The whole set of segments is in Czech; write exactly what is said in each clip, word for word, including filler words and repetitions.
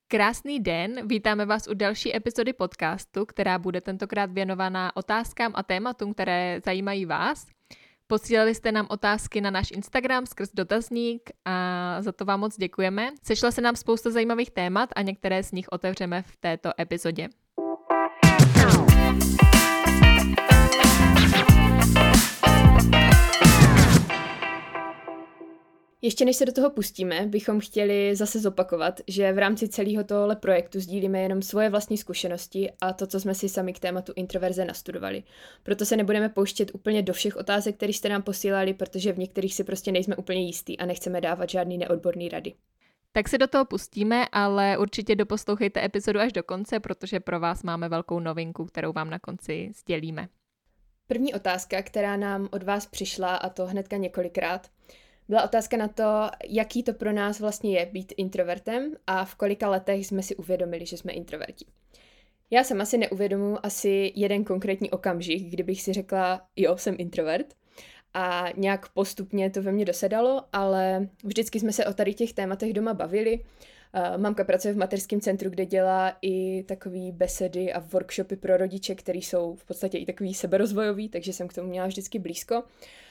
Krásný den, vítáme vás u další epizody podcastu, která bude tentokrát věnovaná otázkám a tématům, které zajímají vás. Posílali jste nám otázky na náš Instagram skrz dotazník a za to vám moc děkujeme. Sešla se nám spousta zajímavých témat a některé z nich otevřeme v této epizodě. Ještě než se do toho pustíme, bychom chtěli zase zopakovat, že v rámci celého tohohle projektu sdílíme jenom svoje vlastní zkušenosti a to, co jsme si sami k tématu introverze nastudovali. Proto se nebudeme pouštět úplně do všech otázek, které jste nám posílali, protože v některých si prostě nejsme úplně jistý a nechceme dávat žádný neodborný rady. Tak se do toho pustíme, ale určitě doposlouchejte epizodu až do konce, protože pro vás máme velkou novinku, kterou vám na konci sdělíme. První otázka, která nám od vás přišla, a to hnedka několikrát, byla otázka na to, jaký to pro nás vlastně je být introvertem a v kolika letech jsme si uvědomili, že jsme introverti. Já sama si neuvědomuji asi jeden konkrétní okamžik, kdybych si řekla, jo, jsem introvert. A nějak postupně to ve mně dosedalo, ale vždycky jsme se o tady těch tématech doma bavili. Mamka pracuje v mateřském centru, kde dělá i takový besedy a workshopy pro rodiče, které jsou v podstatě i takový seberozvojový, takže jsem k tomu měla vždycky blízko.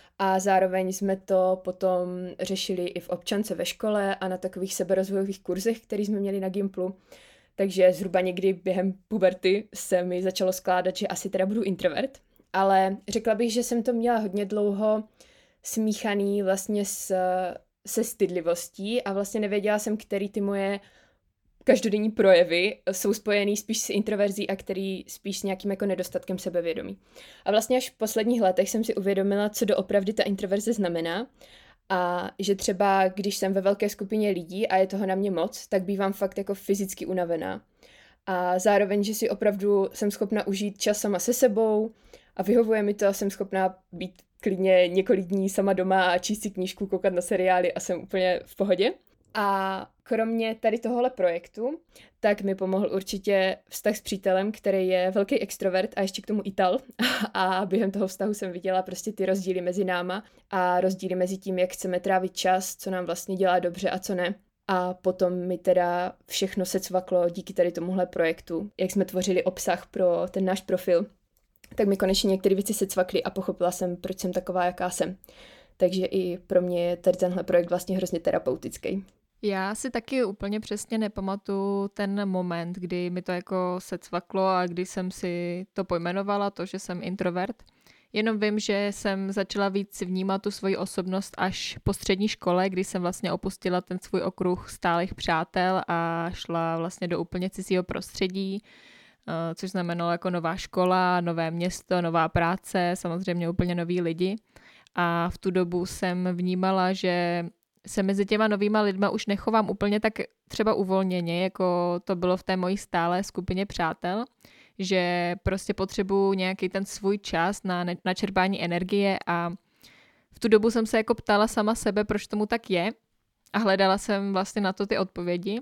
A zároveň jsme to potom řešili i v občance ve škole a na takových seberozvojových kurzech, které jsme měli na Gimplu. Takže zhruba někdy během puberty se mi začalo skládat, že asi teda budu introvert. Ale řekla bych, že jsem to měla hodně dlouho smíchaný vlastně s, se stydlivostí a vlastně nevěděla jsem, který ty moje každodenní projevy jsou spojený spíš s introverzí a který spíš s nějakým jako nedostatkem sebevědomí. A vlastně až v posledních letech jsem si uvědomila, co doopravdy ta introverze znamená a že třeba, když jsem ve velké skupině lidí a je toho na mě moc, tak bývám fakt jako fyzicky unavená. A zároveň, že si opravdu jsem schopna užít čas sama se sebou a vyhovuje mi to a jsem schopná být klidně několik dní sama doma a číst si knížku, koukat na seriály a jsem úplně v pohodě. A kromě tady tohohle projektu, tak mi pomohl určitě vztah s přítelem, který je velký extrovert a ještě k tomu Ital. A během toho vztahu jsem viděla prostě ty rozdíly mezi náma a rozdíly mezi tím, jak chceme trávit čas, co nám vlastně dělá dobře a co ne. A potom mi teda všechno se cvaklo díky tady tomuhle projektu, jak jsme tvořili obsah pro ten náš profil. Tak mi konečně některé věci se cvakly a pochopila jsem, proč jsem taková, jaká jsem. Takže i pro mě je tady tenhle projekt vlastně hrozně terapeutický. Já si taky úplně přesně nepamatuju ten moment, kdy mi to jako se cvaklo a kdy jsem si to pojmenovala, to, že jsem introvert. Jenom vím, že jsem začala víc vnímat tu svoji osobnost až po střední škole, kdy jsem vlastně opustila ten svůj okruh stálých přátel a šla vlastně do úplně cizího prostředí, což znamenalo jako nová škola, nové město, nová práce, samozřejmě úplně noví lidi. A v tu dobu jsem vnímala, že se mezi těma novýma lidma už nechovám úplně tak třeba uvolněně, jako to bylo v té mojí stálé skupině přátel, že prostě potřebuju nějaký ten svůj čas na načerpání energie a v tu dobu jsem se jako ptala sama sebe, proč tomu tak je a hledala jsem vlastně na to ty odpovědi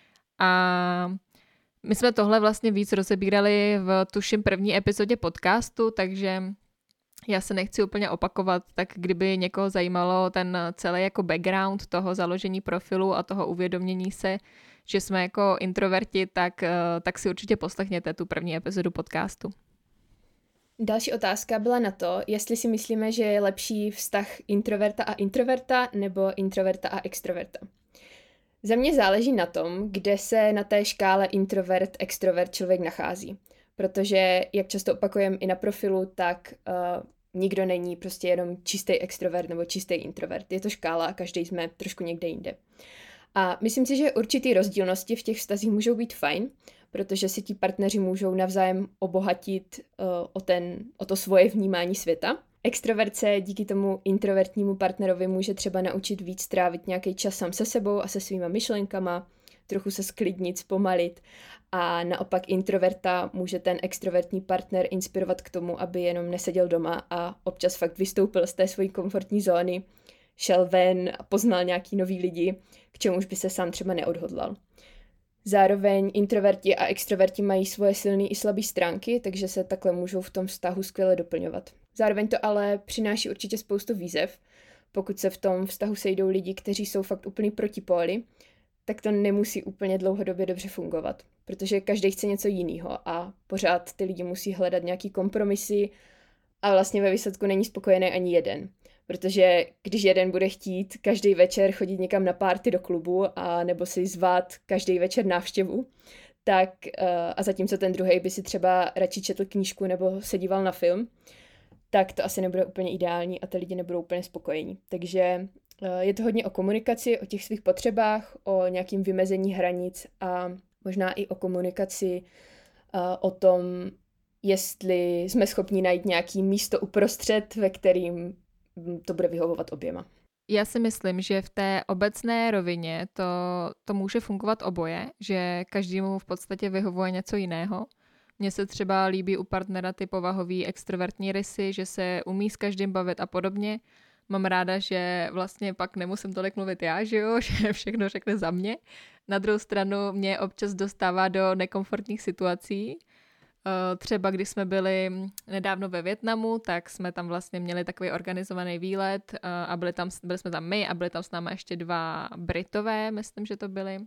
a my jsme tohle vlastně víc rozebírali v tuším první epizodě podcastu, takže já se nechci úplně opakovat, tak kdyby někoho zajímalo ten celý jako background toho založení profilu a toho uvědomění se, že jsme jako introverti, tak, tak si určitě poslechněte tu první epizodu podcastu. Další otázka byla na to, jestli si myslíme, že je lepší vztah introverta a introverta nebo introverta a extroverta. Za mě záleží na tom, kde se na té škále introvert-extrovert člověk nachází. Protože, jak často opakujeme i na profilu, tak uh, nikdo není prostě jenom čistý extrovert nebo čistý introvert. Je to škála a každý jsme trošku někde jinde. A myslím si, že určitý rozdílnosti v těch vztazích můžou být fajn, protože si ti partneři můžou navzájem obohatit uh, o, ten, o to svoje vnímání světa. Extrovert se díky tomu introvertnímu partnerovi může třeba naučit víc trávit nějaký čas sám se sebou a se svýma myšlenkama, trochu se sklidnit, zpomalit a naopak introverta může ten extrovertní partner inspirovat k tomu, aby jenom neseděl doma a občas fakt vystoupil z té své komfortní zóny, šel ven a poznal nějaký nový lidi, k čemuž by se sám třeba neodhodlal. Zároveň introverti a extroverti mají svoje silné i slabé stránky, takže se takhle můžou v tom vztahu skvěle doplňovat. Zároveň to ale přináší určitě spoustu výzev, pokud se v tom vztahu sejdou lidi, kteří jsou fakt úplný protipóly, tak to nemusí úplně dlouhodobě dobře fungovat, protože každý chce něco jiného a pořád ty lidi musí hledat nějaký kompromisy a vlastně ve výsledku není spokojený ani jeden. Protože když jeden bude chtít každý večer chodit někam na párty do klubu a nebo si zvát každý večer návštěvu, tak a zatímco ten druhý by si třeba radši četl knížku nebo se díval na film, tak to asi nebude úplně ideální a ty lidi nebudou úplně spokojení. Takže je to hodně o komunikaci, o těch svých potřebách, o nějakým vymezení hranic a možná i o komunikaci, o tom, jestli jsme schopni najít nějaký místo uprostřed, ve kterým to bude vyhovovat oběma. Já si myslím, že v té obecné rovině to, to může fungovat oboje, že každému v podstatě vyhovuje něco jiného. Mně se třeba líbí u partnera ty povahový extrovertní rysy, že se umí s každým bavit a podobně. Mám ráda, že vlastně pak nemusím tolik mluvit já, že jo, že všechno řekne za mě. Na druhou stranu mě občas dostává do nekomfortních situací. Třeba když jsme byli nedávno ve Vietnamu, tak jsme tam vlastně měli takový organizovaný výlet a byli, tam, byli jsme tam my a byli tam s námi ještě dva Britové, myslím, že to byli.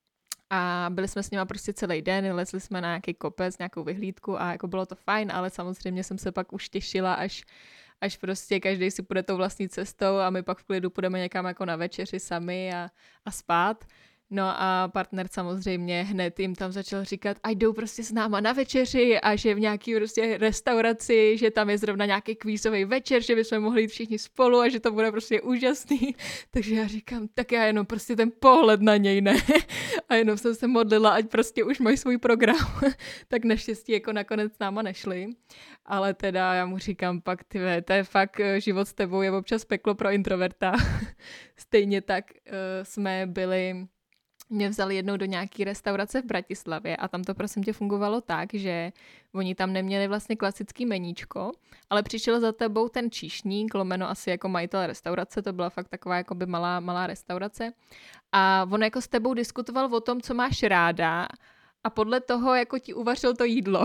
A byli jsme s nima prostě celý den, lezli jsme na nějaký kopec, nějakou vyhlídku a jako bylo to fajn, ale samozřejmě jsem se pak už těšila, až, až prostě každý si půjde tou vlastní cestou a my pak v klidu půjdeme někam jako na večeři sami a, a spát. No a partner samozřejmě hned jim tam začal říkat, ať jdou prostě s náma na večeři a že v nějaký prostě restauraci, že tam je zrovna nějaký kvízový večer, že bychom mohli jít všichni spolu a že to bude prostě úžasný. Takže já říkám, tak já jenom prostě ten pohled na něj, ne? A jenom jsem se modlila, ať prostě už mají svůj program. Tak naštěstí jako nakonec s náma nešli. Ale teda já mu říkám pak, tyve, to je fakt život s tebou, je občas peklo pro introverta. Stejně tak uh, jsme byli... Mě vzali jednou do nějaký restaurace v Bratislavě a tam to prosím tě fungovalo tak, že oni tam neměli vlastně klasický meníčko, ale přišel za tebou ten číšník, lomeno asi jako majitel restaurace, to byla fakt taková jakoby malá, malá restaurace a on jako s tebou diskutoval o tom, co máš ráda a podle toho jako ti uvařil to jídlo.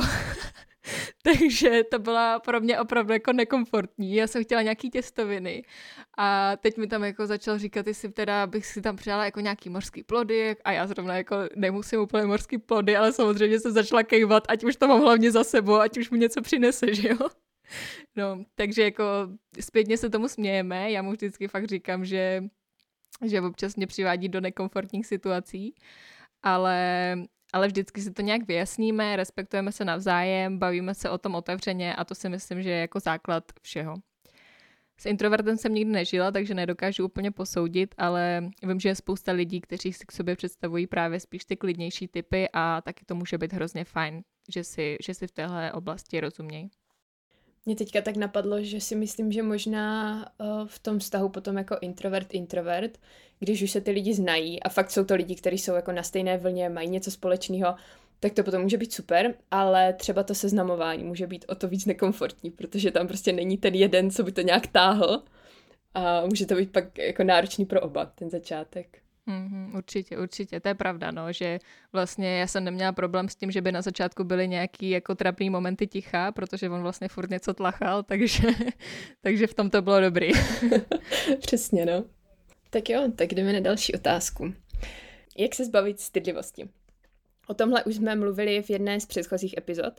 Takže to byla pro mě opravdu jako nekomfortní. Já jsem chtěla nějaký těstoviny a teď mi tam jako začal říkat, jestli teda bych si tam přijala jako nějaký mořský plody a já zrovna jako nemusím úplně mořský plody, ale samozřejmě jsem začala kejvat, ať už to mám hlavně za sebou, ať už mi něco přinese, že jo? No, takže jako zpětně se tomu smějeme, já mu vždycky fakt říkám, že, že občas mě přivádí do nekomfortních situací, ale... Ale vždycky si to nějak vyjasníme, respektujeme se navzájem, bavíme se o tom otevřeně a to si myslím, že je jako základ všeho. S introvertem jsem nikdy nežila, takže nedokážu úplně posoudit, ale vím, že je spousta lidí, kteří si k sobě představují právě spíš ty klidnější typy a taky to může být hrozně fajn, že si, že si v téhle oblasti rozumějí. Mě teďka tak napadlo, že si myslím, že možná uh, v tom vztahu potom jako introvert-introvert, když už se ty lidi znají a fakt jsou to lidi, kteří jsou jako na stejné vlně, mají něco společného, tak to potom může být super, ale třeba to seznamování může být o to víc nekomfortní, protože tam prostě není ten jeden, co by to nějak táhl a může to být pak jako náročný pro oba, ten začátek. Mm-hmm, určitě, určitě, to je pravda, no, že vlastně já jsem neměla problém s tím, že by na začátku byly nějaký jako trapný momenty ticha, protože on vlastně furt něco tlachal, takže, takže v tom to bylo dobrý. Přesně, no. Tak jo, tak jdeme na další otázku. Jak se zbavit stydlivosti? O tomhle už jsme mluvili v jedné z předchozích epizod,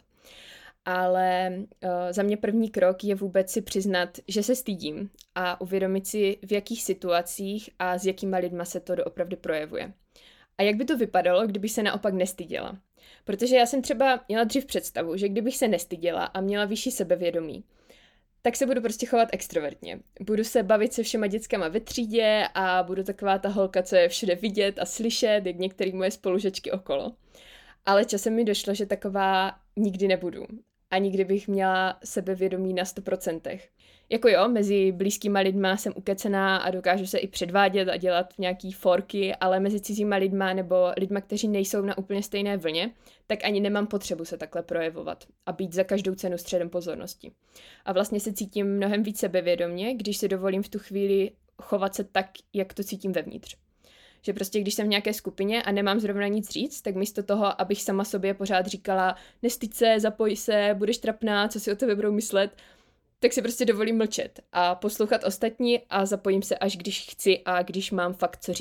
ale uh, za mě první krok je vůbec si přiznat, že se stydím a uvědomit si, v jakých situacích a s jakýma lidma se to doopravdy projevuje. A jak by to vypadalo, kdybych se naopak nestyděla? Protože já jsem třeba měla dřív představu, že kdybych se nestyděla a měla vyšší sebevědomí, tak se budu prostě chovat extrovertně. Budu se bavit se všema dětskama ve třídě a budu taková ta holka, co je všude vidět a slyšet, jak některý moje spolužačky okolo. Ale časem mi došlo, že taková nikdy nebudu. A nikdy bych měla sebevědomí na sto procent. Jako jo, mezi blízkýma lidma jsem ukecená a dokážu se i předvádět a dělat nějaký forky, ale mezi cizíma lidma nebo lidma, kteří nejsou na úplně stejné vlně, tak ani nemám potřebu se takhle projevovat a být za každou cenu středem pozornosti. A vlastně se cítím mnohem víc sebevědomě, když si dovolím v tu chvíli chovat se tak, jak to cítím vevnitř. Že prostě když jsem v nějaké skupině a nemám zrovna nic říct, tak místo toho, abych sama sobě pořád říkala nestyď se, zapoj se, budeš trapná, co si o tebe budou myslet, tak si prostě dovolím mlčet a poslouchat ostatní a zapojím se až když chci a když mám fakt co říct.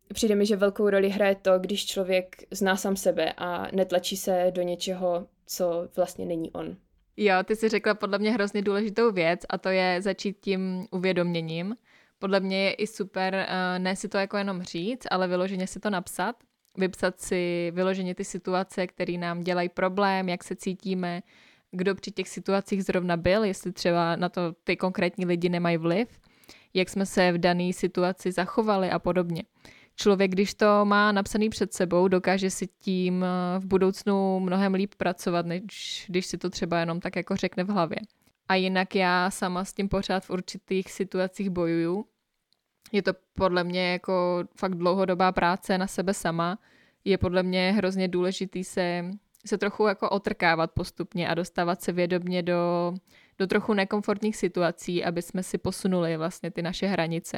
přijde mi, že velkou roli hraje to, když člověk zná sám sebe a netlačí se do něčeho, co vlastně není on. Jo, ty jsi řekla podle mě hrozně důležitou věc a to je začít tím uvědoměním. Podle mě je i super ne si to jako jenom říct, ale vyloženě si to napsat. Vypsat si vyloženě ty situace, které nám dělají problém, jak se cítíme, kdo při těch situacích zrovna byl, jestli třeba na to ty konkrétní lidi nemají vliv, jak jsme se v dané situaci zachovali a podobně. Člověk, když to má napsaný před sebou, dokáže si tím v budoucnu mnohem líp pracovat, než když si to třeba jenom tak jako řekne v hlavě. A jinak já sama s tím pořád v určitých situacích bojuju. Je to podle mě jako fakt dlouhodobá práce na sebe sama. Je podle mě hrozně důležitý se, se trochu jako otrkávat postupně a dostávat se vědomě do, do trochu nekomfortních situací, aby jsme si posunuli vlastně ty naše hranice.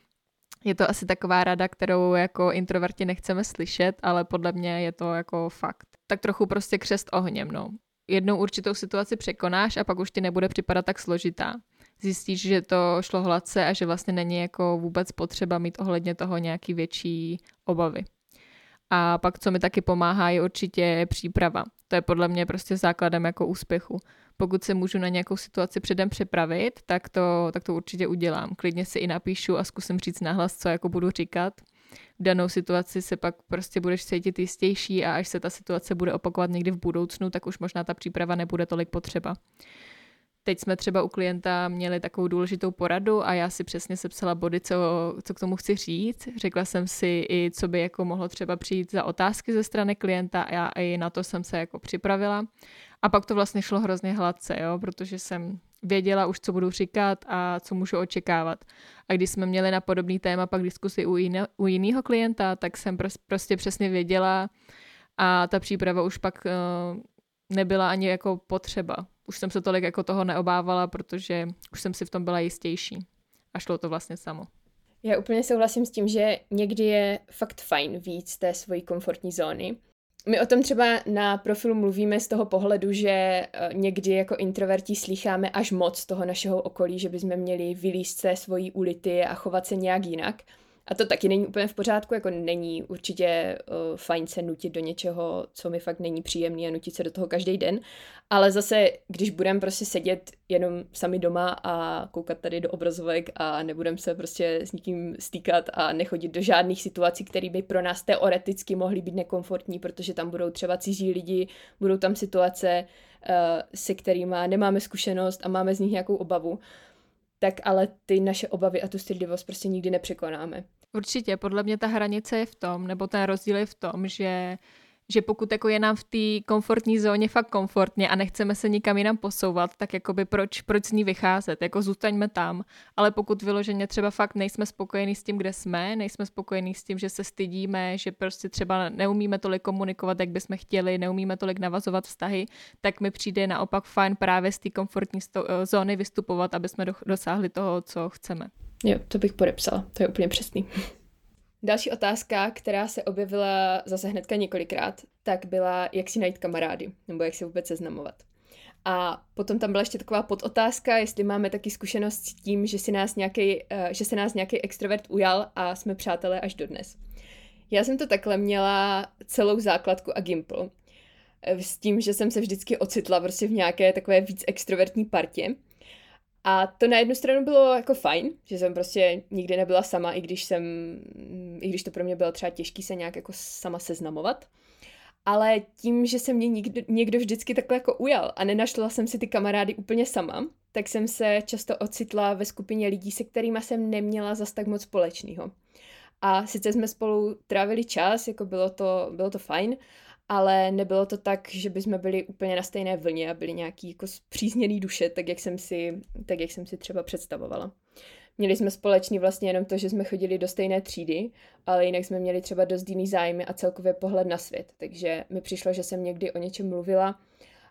Je to asi taková rada, kterou jako introverti nechceme slyšet, ale podle mě je to jako fakt. Tak trochu prostě křest ohněm, no. Jednou určitou situaci překonáš a pak už ti nebude připadat tak složitá. Zjistíš, že to šlo hladce a že vlastně není jako vůbec potřeba mít ohledně toho nějaký větší obavy. A pak, co mi taky pomáhá, je určitě příprava. To je podle mě prostě základem jako úspěchu. Pokud se můžu na nějakou situaci předem připravit, tak to, tak to určitě udělám. Klidně si i napíšu a zkusím říct nahlas, co jako budu říkat. V danou situaci se pak prostě budeš cítit jistější a až se ta situace bude opakovat někdy v budoucnu, tak už možná ta příprava nebude tolik potřeba. Teď jsme třeba u klienta měli takovou důležitou poradu a já si přesně sepsala body, co, co k tomu chci říct. Řekla jsem si i, co by jako mohlo třeba přijít za otázky ze strany klienta a já i na to jsem se jako připravila. A pak to vlastně šlo hrozně hladce, jo, protože jsem věděla už, co budu říkat a co můžu očekávat. A když jsme měli na podobný téma pak diskusi u, jiné, u jiného klienta, tak jsem prostě přesně věděla a ta příprava už pak uh, nebyla ani jako potřeba. Už jsem se tolik jako toho neobávala, protože už jsem si v tom byla jistější. A šlo to vlastně samo. Já úplně souhlasím s tím, že někdy je fakt fajn víc té svojí komfortní zóny. My o tom třeba na profilu mluvíme z toho pohledu, že někdy jako introverti slýcháme až moc toho našeho okolí, že bychom měli vylízt se svojí ulity a chovat se nějak jinak. A to taky není úplně v pořádku, jako není určitě uh, fajn se nutit do něčeho, co mi fakt není příjemný a nutit se do toho každý den. Ale zase, když budeme prostě sedět jenom sami doma a koukat tady do obrazovek a nebudeme se prostě s nikým stýkat a nechodit do žádných situací, které by pro nás teoreticky mohly být nekomfortní, protože tam budou třeba cizí lidi, budou tam situace, uh, se kterými nemáme zkušenost a máme z nich nějakou obavu, tak ale ty naše obavy a tu stydlivost prostě nikdy nepřekonáme. Určitě, podle mě ta hranice je v tom, nebo ten rozdíl je v tom, že, že pokud jako je nám v té komfortní zóně fakt komfortně a nechceme se nikam jinam posouvat, tak jakoby proč, proč z ní vycházet, jako zůstaňme tam, ale pokud vyloženě třeba fakt nejsme spokojení s tím, kde jsme, nejsme spokojení s tím, že se stydíme, že prostě třeba neumíme tolik komunikovat, jak bychom chtěli, neumíme tolik navazovat vztahy, tak mi přijde naopak fajn právě z té komfortní sto- zóny vystupovat, aby jsme do- dosáhli toho, co chceme. Jo, to bych podepsala, to je úplně přesný. Další otázka, která se objevila zase hnedka několikrát, tak byla, jak si najít kamarády, nebo jak se vůbec seznamovat. A potom tam byla ještě taková podotázka, jestli máme taky zkušenost s tím, že, si nás nějaký, že se nás nějaký extrovert ujal a jsme přátelé až dodnes. Já jsem to takhle měla celou základku a Gimpl. S tím, že jsem se vždycky ocitla prostě v nějaké takové víc extrovertní partě. A to na jednu stranu bylo jako fajn, že jsem prostě nikdy nebyla sama, i když jsem, i když to pro mě bylo třeba těžké se nějak jako sama seznamovat. Ale tím, že se mě někdo, někdo vždycky takhle jako ujal a nenašla jsem si ty kamarády úplně sama, tak jsem se často ocitla ve skupině lidí, se kterými jsem neměla zas tak moc společného. A sice jsme spolu trávili čas, jako bylo to, bylo to fajn, ale nebylo to tak, že bychom byli úplně na stejné vlně a byli nějaký jako spřízněný duše, tak jak jsem si, tak jak jsem si třeba představovala. Měli jsme společný vlastně jenom to, že jsme chodili do stejné třídy, ale jinak jsme měli třeba dost jiný zájmy a celkově pohled na svět. Takže mi přišlo, že jsem někdy o něčem mluvila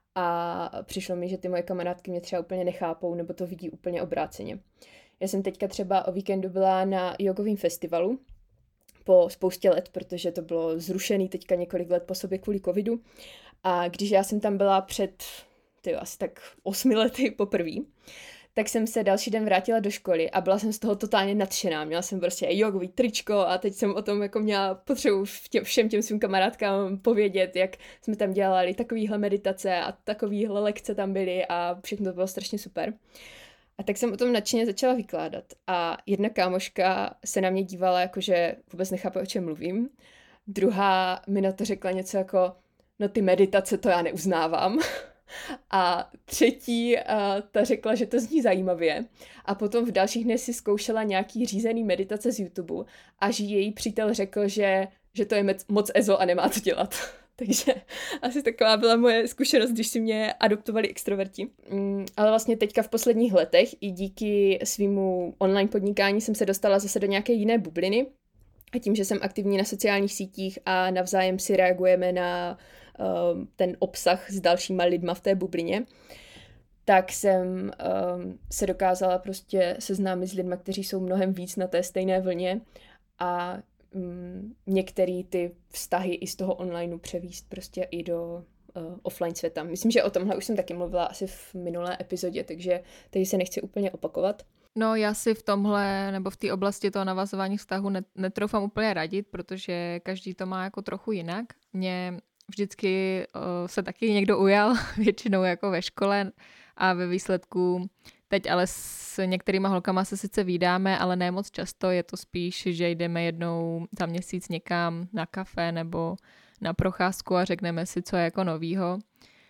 a přišlo mi, že ty moje kamarádky mě třeba úplně nechápou nebo to vidí úplně obráceně. Já jsem teďka třeba o víkendu byla na jogovém festivalu, po spoustě let, protože to bylo zrušený teďka několik let po sobě kvůli covidu. A když já jsem tam byla před tyjo, asi tak osmi lety poprvé, tak jsem se další den vrátila do školy a byla jsem z toho totálně nadšená. Měla jsem prostě jogový tričko a teď jsem o tom jako měla potřebu tě, všem těm svým kamarádkám povědět, jak jsme tam dělali takovýhle meditace a takovýhle lekce tam byly a všechno to bylo strašně super. A tak jsem o tom nadšeně začala vykládat a jedna kámoška se na mě dívala jako, že vůbec nechápe, o čem mluvím. Druhá mi na to řekla něco jako, no ty meditace to já neuznávám. A třetí, uh, ta řekla, že to zní zajímavě. A potom v dalších dnech si zkoušela nějaký řízený meditace z YouTube a že její přítel řekl, že, že to je moc ezo a nemá to dělat. Takže asi taková byla moje zkušenost, když si mě adoptovali extroverti. Mm, ale vlastně teďka v posledních letech i díky svýmu online podnikání jsem se dostala zase do nějaké jiné bubliny. A tím, že jsem aktivní na sociálních sítích a navzájem si reagujeme na uh, ten obsah s dalšíma lidma v té bublině, tak jsem um, se dokázala prostě seznámit s lidma, kteří jsou mnohem víc na té stejné vlně a um, některé ty vztahy i z toho onlineu převíst prostě i do uh, offline světa. Myslím, že o tomhle už jsem taky mluvila asi v minulé epizodě, takže tady se nechci úplně opakovat. No já si v tomhle, nebo v té oblasti toho navazování vztahu netroufám úplně radit, protože každý to má jako trochu jinak. Mně vždycky uh, se taky někdo ujal, většinou jako ve škole a ve výsledku teď ale s některýma holkama se sice vídáme, ale ne moc často, je to spíš, že jdeme jednou za měsíc někam na kafe nebo na procházku a řekneme si, co je jako novýho.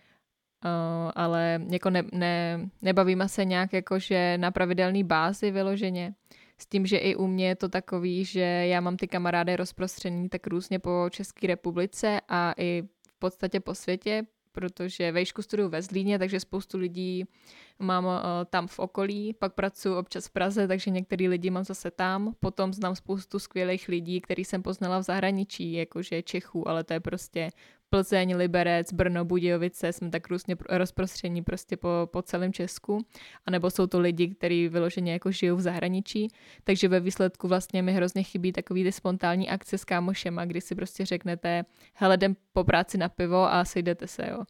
Uh, ale jako ne, ne, nebavíme se nějak jakože na pravidelný bázi vyloženě. S tím, že i u mě je to takový, že já mám ty kamarády rozprostřený tak různě po České republice a i v podstatě po světě, protože vejšku studuju ve Zlíně, takže spoustu lidí mám uh, tam v okolí, pak pracuji občas v Praze, takže některý lidi mám zase tam, potom znám spoustu skvělých lidí, který jsem poznala v zahraničí, jakože Čechů, ale to je prostě Plzeň, Liberec, Brno, Budějovice, jsme tak různě rozprostření prostě po, po celém Česku, anebo jsou to lidi, kteří vyloženě jako žijou v zahraničí, takže ve výsledku vlastně mi hrozně chybí takový ty spontánní akce s kámošema, kdy si prostě řeknete, hele, jdem po práci na pivo a sejdete se, jo.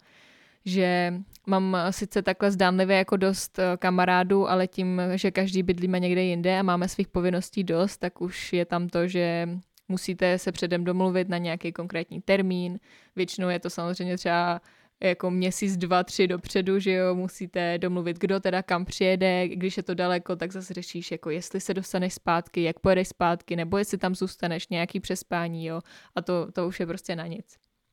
Že mám sice takhle zdánlivě jako dost kamarádů, ale tím, že každý bydlíme někde jinde a máme svých povinností dost, tak už je tam to, že musíte se předem domluvit na nějaký konkrétní termín. Většinou je to samozřejmě třeba jako měsíc, dva, tři dopředu, že jo, musíte domluvit, kdo teda kam přijede, když je to daleko, tak zase řešíš, jako jestli se dostaneš zpátky, jak pojedeš zpátky, nebo jestli tam zůstaneš, nějaký přespání, jo, a to, to už je prostě na nic.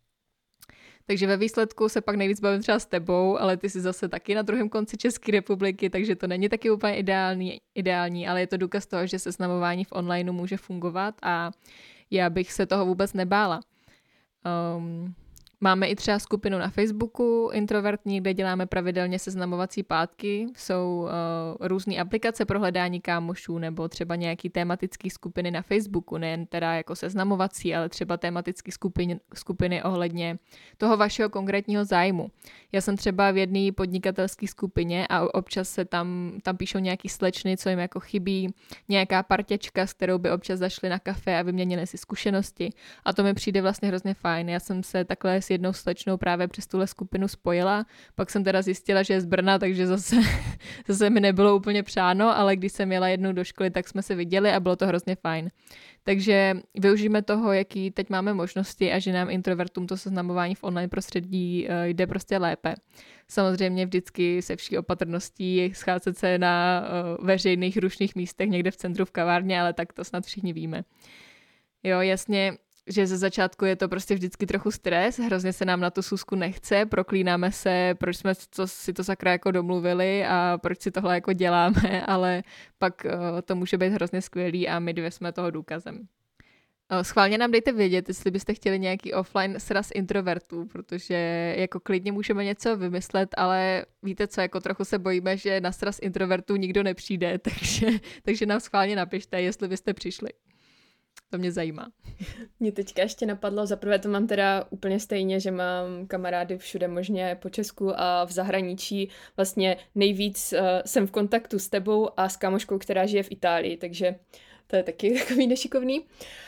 Takže ve výsledku se pak nejvíc bavím třeba s tebou, ale ty jsi zase taky na druhém konci České republiky, takže to není taky úplně ideální, ideální, ale je to důkaz toho, že seznamování v onlineu může fungovat a já bych se toho vůbec nebála. Um, Máme i třeba skupinu na Facebooku introvertní, kde děláme pravidelně seznamovací pátky. Jsou uh, různé aplikace pro hledání kámošů nebo třeba nějaký tematický skupiny na Facebooku, nejen teda jako seznamovací, ale třeba tematické skupiny, skupiny ohledně toho vašeho konkrétního zájmu. Já jsem třeba v jedné podnikatelské skupině a občas se tam, tam píšou nějaký slečny, co jim jako chybí, nějaká parťačka, s kterou by občas zašli na kafe a vyměnili si zkušenosti. A to mi přijde vlastně hrozně fajn. Já jsem se takhle s jednou slečnou právě přes tuhle skupinu spojila, pak jsem teda zjistila, že je z Brna, takže zase, zase mi nebylo úplně přáno, ale když jsem jela jednou do školy, tak jsme se viděli a bylo to hrozně fajn. Takže využijeme toho, jaký teď máme možnosti a že nám introvertům to seznamování v online prostředí jde prostě lépe. Samozřejmě vždycky se vší opatrností scházet se na veřejných rušných místech někde v centru v kavárně, ale tak to snad všichni víme. Jo, jasně, že ze začátku je to prostě vždycky trochu stres, hrozně se nám na tu schůzku nechce, proklínáme se, proč jsme to, si to sakra jako domluvili a proč si tohle jako děláme, ale pak uh, to může být hrozně skvělý a my dvě jsme toho důkazem. Uh, schválně nám dejte vědět, jestli byste chtěli nějaký offline sraz introvertů, protože jako klidně můžeme něco vymyslet, ale víte co, jako trochu se bojíme, že na sraz introvertů nikdo nepřijde, takže, takže nám schválně napište, jestli byste přišli. To mě zajímá. Mě teďka ještě napadlo, zaprvé to mám teda úplně stejně, že mám kamarády všude možně po Česku a v zahraničí. Vlastně nejvíc uh, jsem v kontaktu s tebou a s kámoškou, která žije v Itálii, takže to je taky takový nešikovný.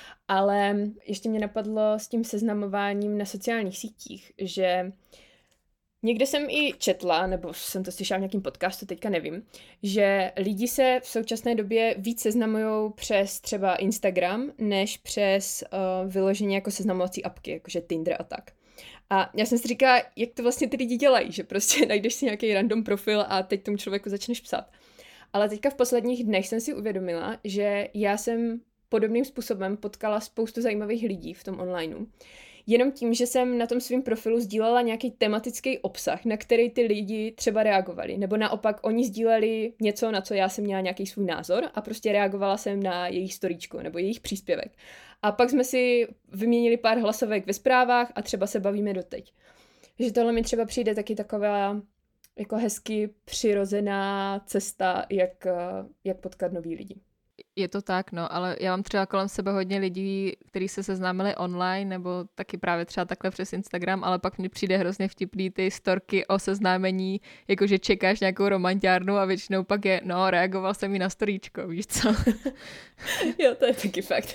Ale ještě mě napadlo s tím seznamováním na sociálních sítích, že Někde jsem i četla, nebo jsem to slyšela v nějakém podcastu, teďka nevím, že lidi se v současné době víc seznamují přes třeba Instagram, než přes uh, vyloženě jako seznamovací apky, jakože Tinder a tak. A já jsem si říkala, jak to vlastně ty lidi dělají, že prostě najdeš si nějaký random profil a teď tomu člověku začneš psát. Ale teďka v posledních dnech jsem si uvědomila, že já jsem podobným způsobem potkala spoustu zajímavých lidí v tom onlineu. Jenom tím, že jsem na tom svém profilu sdílela nějaký tematický obsah, na který ty lidi třeba reagovali. Nebo naopak oni sdíleli něco, na co já jsem měla nějaký svůj názor a prostě reagovala jsem na jejich storíčko nebo jejich příspěvek. A pak jsme si vyměnili pár hlasovek ve zprávách a třeba se bavíme doteď. Že tohle mi třeba přijde taky taková jako hezky přirozená cesta, jak, jak potkat nový lidi. Je to tak, no, ale já mám třeba kolem sebe hodně lidí, kteří se seznámili online, nebo taky právě třeba takhle přes Instagram, ale pak mně přijde hrozně vtipný ty storky o seznámení, jakože čekáš nějakou romantiárnu a většinou pak je, no, reagoval jsem mi na storíčko, víš co? Jo, to je taky fakt.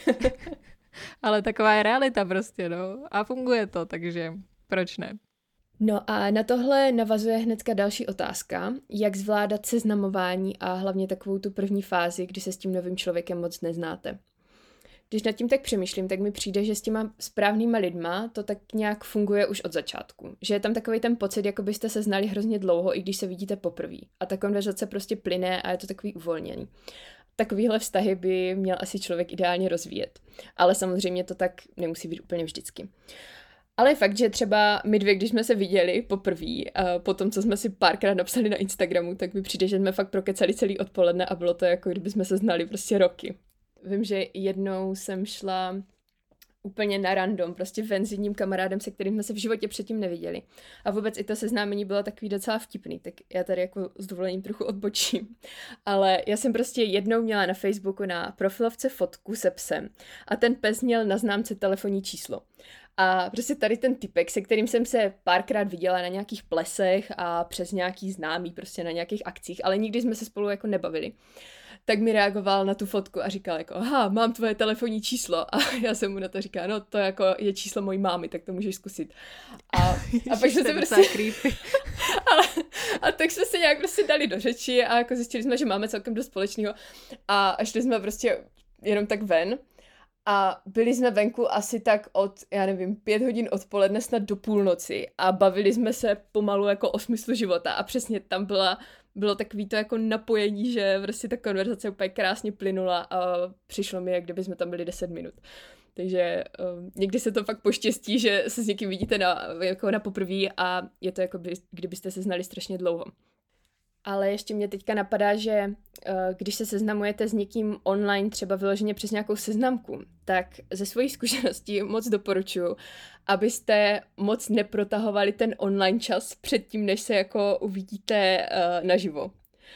Ale taková je realita prostě, no, a funguje to, takže proč ne? No a na tohle navazuje hnedka další otázka, jak zvládat seznamování a hlavně takovou tu první fázi, kdy se s tím novým člověkem moc neznáte. Když nad tím tak přemýšlím, tak mi přijde, že s těma správnýma lidma to tak nějak funguje už od začátku. Že je tam takový ten pocit, jako byste se znali hrozně dlouho, i když se vidíte poprvé. A ta konverzace prostě plyne a je to takový uvolněný. Takovýhle vztahy by měl asi člověk ideálně rozvíjet. Ale samozřejmě to tak nemusí být úplně vždycky. Ale je fakt, že třeba my dvě, když jsme se viděli poprvé, po tom, co jsme si párkrát napsali na Instagramu, tak mi přijde, že jsme fakt prokecali celý odpoledne a bylo to jako, kdyby jsme se znali prostě roky. Vím, že jednou jsem šla úplně na random, prostě ven s jedním kamarádem, se kterým jsme se v životě předtím neviděli. A vůbec i to seznámení bylo takový docela vtipný, tak já tady jako s dovolením trochu odbočím. Ale já jsem prostě jednou měla na Facebooku na profilovce fotku se psem a ten pes měl na známce telefonní číslo. A prostě tady ten typek, se kterým jsem se párkrát viděla na nějakých plesech a přes nějaký známý, prostě na nějakých akcích, ale nikdy jsme se spolu jako nebavili, tak mi reagoval na tu fotku a říkal jako, aha, mám tvoje telefonní číslo. A já jsem mu na to říkala, no to jako je číslo mojí mámy, tak to můžeš zkusit. A, a pak jsme se prostě... a, a tak jsme se nějak prostě dali do řeči a jako zjistili jsme, že máme celkem dost společného a šli jsme prostě jenom tak ven. A byli jsme venku asi tak od, já nevím, pět hodin odpoledne snad do půlnoci a bavili jsme se pomalu jako o smyslu života a přesně tam byla, bylo takový to jako napojení, že prostě ta konverzace úplně krásně plynula a přišlo mi, jak kdyby jsme tam byli deset minut. Takže um, někdy se to fakt poštěstí, že se s někým vidíte na, jako na poprví a je to jako by, kdybyste se znali strašně dlouho. Ale ještě mě teďka napadá, že uh, když se seznamujete s někým online, třeba vyloženě přes nějakou seznamku, tak ze svojí zkušenosti moc doporučuji, abyste moc neprotahovali ten online čas předtím, než se jako uvidíte uh, naživo.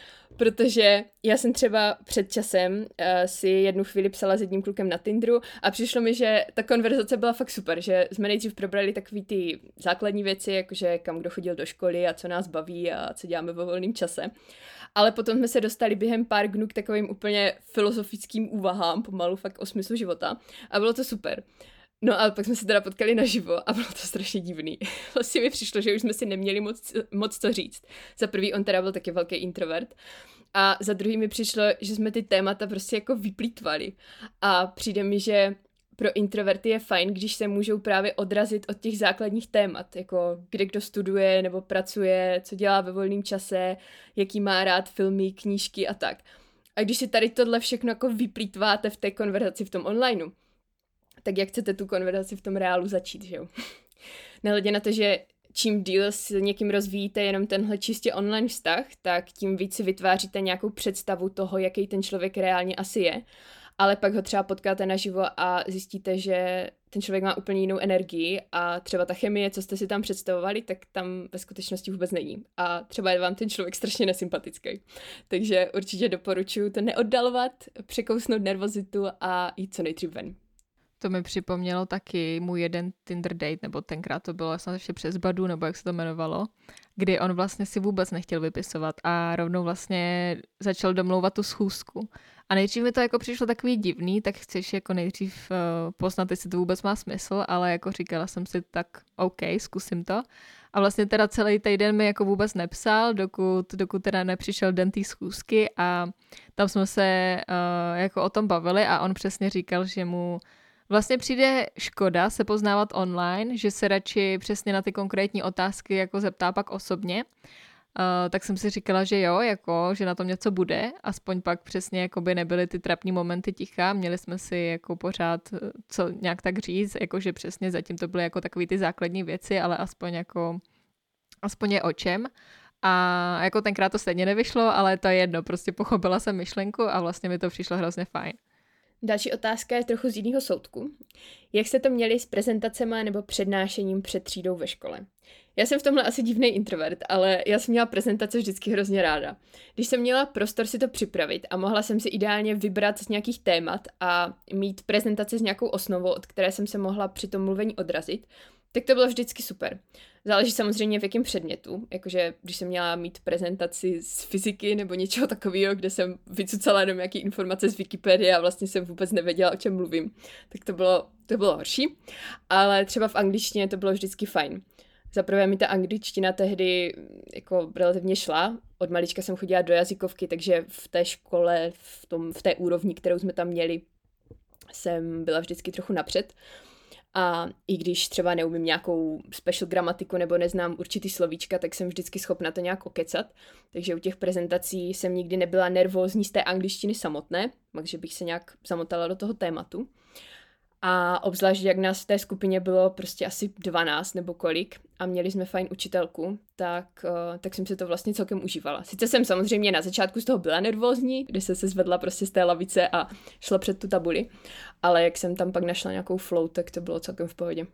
Protože já jsem třeba před časem uh, si jednu chvíli psala s jedním klukem na Tinderu a přišlo mi, že ta konverzace byla fakt super, že jsme nejdřív probrali takový ty základní věci, jakože kam kdo chodil do školy a co nás baví a co děláme ve volném čase. Ale potom jsme se dostali během pár dnů k takovým úplně filozofickým úvahám, pomalu fakt o smyslu života a bylo to super. No a pak jsme se teda potkali naživo a bylo to strašně divný. Vlastně mi přišlo, že už jsme si neměli moc, moc co říct. Za prvý on teda byl taky velký introvert a za druhý mi přišlo, že jsme ty témata prostě jako vyplýtvali. A přijde mi, že pro introverty je fajn, když se můžou právě odrazit od těch základních témat, jako kde kdo studuje nebo pracuje, co dělá ve volném čase, jaký má rád filmy, knížky a tak. A když si tady tohle všechno jako vyplýtváte v té konverzaci v tom onlineu, tak jak chcete tu konverzaci v tom reálu začít, že jo? Nehledě na to, že čím díl s někým rozvíjíte jenom tenhle čistě online vztah, tak tím víc si vytváříte nějakou představu toho, jaký ten člověk reálně asi je. Ale pak ho třeba potkáte naživo a zjistíte, že ten člověk má úplně jinou energii a třeba ta chemie, co jste si tam představovali, tak tam ve skutečnosti vůbec není. A třeba je vám ten člověk strašně nesympatický. Takže určitě doporučuji to neoddalovat, překousnout nervozitu a jít co nejdřív ven. To mi připomnělo taky můj jeden Tinder date, nebo tenkrát to bylo snad ještě přes Badu, nebo jak se to jmenovalo, kdy on vlastně si vůbec nechtěl vypisovat a rovnou vlastně začal domlouvat tu schůzku. A nejdřív mi to jako přišlo takový divný, tak chceš jako nejdřív uh, poznat, jestli to vůbec má smysl, ale jako říkala jsem si tak OK, zkusím to. A vlastně teda celý týden mi jako vůbec nepsal, dokud, dokud teda nepřišel den té schůzky a tam jsme se uh, jako o tom bavili a on přesně říkal, že mu vlastně přijde škoda se poznávat online, že se radši přesně na ty konkrétní otázky jako zeptá pak osobně. Uh, tak jsem si říkala, že jo, jako, že na tom něco bude, aspoň pak přesně jako by nebyly ty trapný momenty ticha, měli jsme si jako pořád co nějak tak říct, jako že přesně zatím to byly jako takový ty základní věci, ale aspoň jako, aspoň je o čem. A jako tenkrát to stejně nevyšlo, ale to je jedno, prostě pochopila jsem myšlenku a vlastně mi to přišlo hrozně fajn. Další otázka je trochu z jiného soudku. Jak jste to měli s prezentacemi nebo přednášením před třídou ve škole? Já jsem v tomhle asi divný introvert, ale já jsem měla prezentace vždycky hrozně ráda. Když jsem měla prostor si to připravit a mohla jsem si ideálně vybrat z nějakých témat a mít prezentaci s nějakou osnovou, od které jsem se mohla při tom mluvení odrazit, tak to bylo vždycky super. Záleží samozřejmě v jakém předmětu, jakože když jsem měla mít prezentaci z fyziky nebo něčeho takového, kde jsem vycucala jenom nějaké informace z Wikipedie a vlastně jsem vůbec nevěděla, o čem mluvím, tak to bylo, to bylo horší, ale třeba v angličtině to bylo vždycky fajn. Zaprvé mi ta angličtina tehdy jako relativně šla, od malička jsem chodila do jazykovky, takže v té škole, v, tom, v té úrovni, kterou jsme tam měli, jsem byla vždycky trochu napřed. A i když třeba neumím nějakou special gramatiku nebo neznám určitý slovíčka, tak jsem vždycky schopna to nějak okecat. Takže u těch prezentací jsem nikdy nebyla nervózní z té angličtiny samotné, takže bych se nějak zamotala do toho tématu. A obzvlášť, jak nás v té skupině bylo prostě asi dvanáct nebo kolik a měli jsme fajn učitelku, tak, uh, tak jsem si to vlastně celkem užívala. Sice jsem samozřejmě na začátku z toho byla nervózní, kdy jsem se zvedla prostě z té lavice a šla před tu tabuli, ale jak jsem tam pak našla nějakou flow, tak to bylo celkem v pohodě.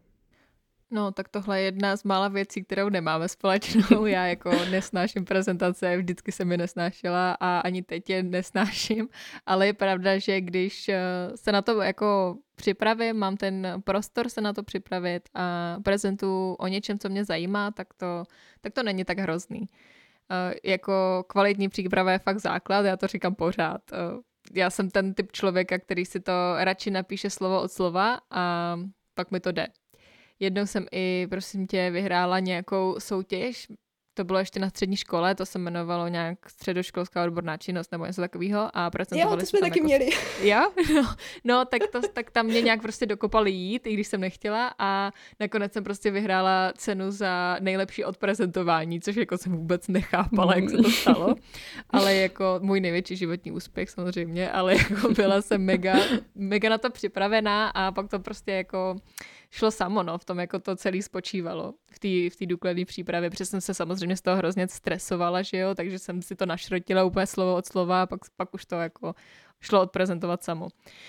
No, tak tohle je jedna z mála věcí, kterou nemáme společnou. Já jako nesnáším prezentace, vždycky jsem je nesnášela a ani teď je nesnáším, ale je pravda, že když se na to jako připravím, mám ten prostor se na to připravit a prezentuju o něčem, co mě zajímá, tak to, tak to není tak hrozný. Uh, jako kvalitní příprava je fakt základ, já to říkám pořád. Uh, já jsem ten typ člověka, který si to radši napíše slovo od slova a pak mi to jde. Jednou jsem i, prosím tě, vyhrála nějakou soutěž, to bylo ještě na střední škole, to se jmenovalo nějak středoškolská odborná činnost nebo něco takového a prezentovali Jo, to jsme taky jako... měli. Jo? No, no tak, to, tak tam mě nějak prostě dokopali jít, i když jsem nechtěla a nakonec jsem prostě vyhrála cenu za nejlepší odprezentování, což jako jsem vůbec nechápala, jak se to stalo, ale jako můj největší životní úspěch samozřejmě, ale jako byla jsem mega, mega na to připravená a pak to prostě jako šlo samo, no, v tom jako to celé spočívalo v té v té důkladné přípravě, protože jsem se samozřejmě z toho hrozně stresovala, že jo, takže jsem si to našrotila úplně slovo od slova a pak, pak už to jako šlo odprezentovat samo.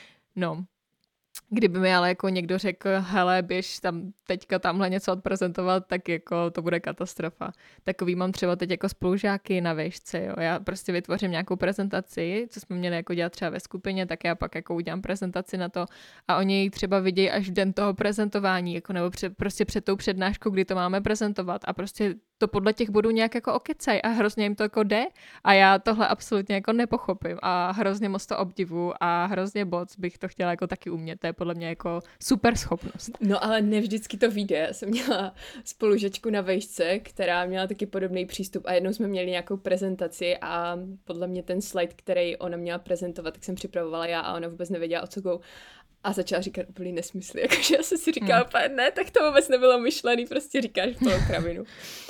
No, kdyby mi ale jako někdo řekl, hele, běž tam teďka tamhle něco odprezentovat, tak jako to bude katastrofa. Takový mám třeba teď jako spolužáky na výšce, jo. Já prostě vytvořím nějakou prezentaci, co jsme měli jako dělat třeba ve skupině, tak já pak jako udělám prezentaci na to a oni ji třeba vidějí až den toho prezentování, jako nebo před, prostě před tou přednáškou, kdy to máme prezentovat a prostě to podle těch bodů nějak jako okecaj a hrozně jim to jako jde a já tohle absolutně jako nepochopím a hrozně moc to obdivu a hrozně moc bych to chtěla jako taky umět, to je podle mě jako super schopnost. No ale ne vždycky to vyjde, já jsem měla spolužečku na vejšce, která měla taky podobný přístup a jednou jsme měli nějakou prezentaci a podle mě ten slide, který ona měla prezentovat, tak jsem připravovala já a ona vůbec nevěděla, o co go. A začala říkat úplný nesmysly, jakože já jsem si říkala, hmm. ne, tak to vůbec nebylo myšlený, prostě říkáš plnou kravinu.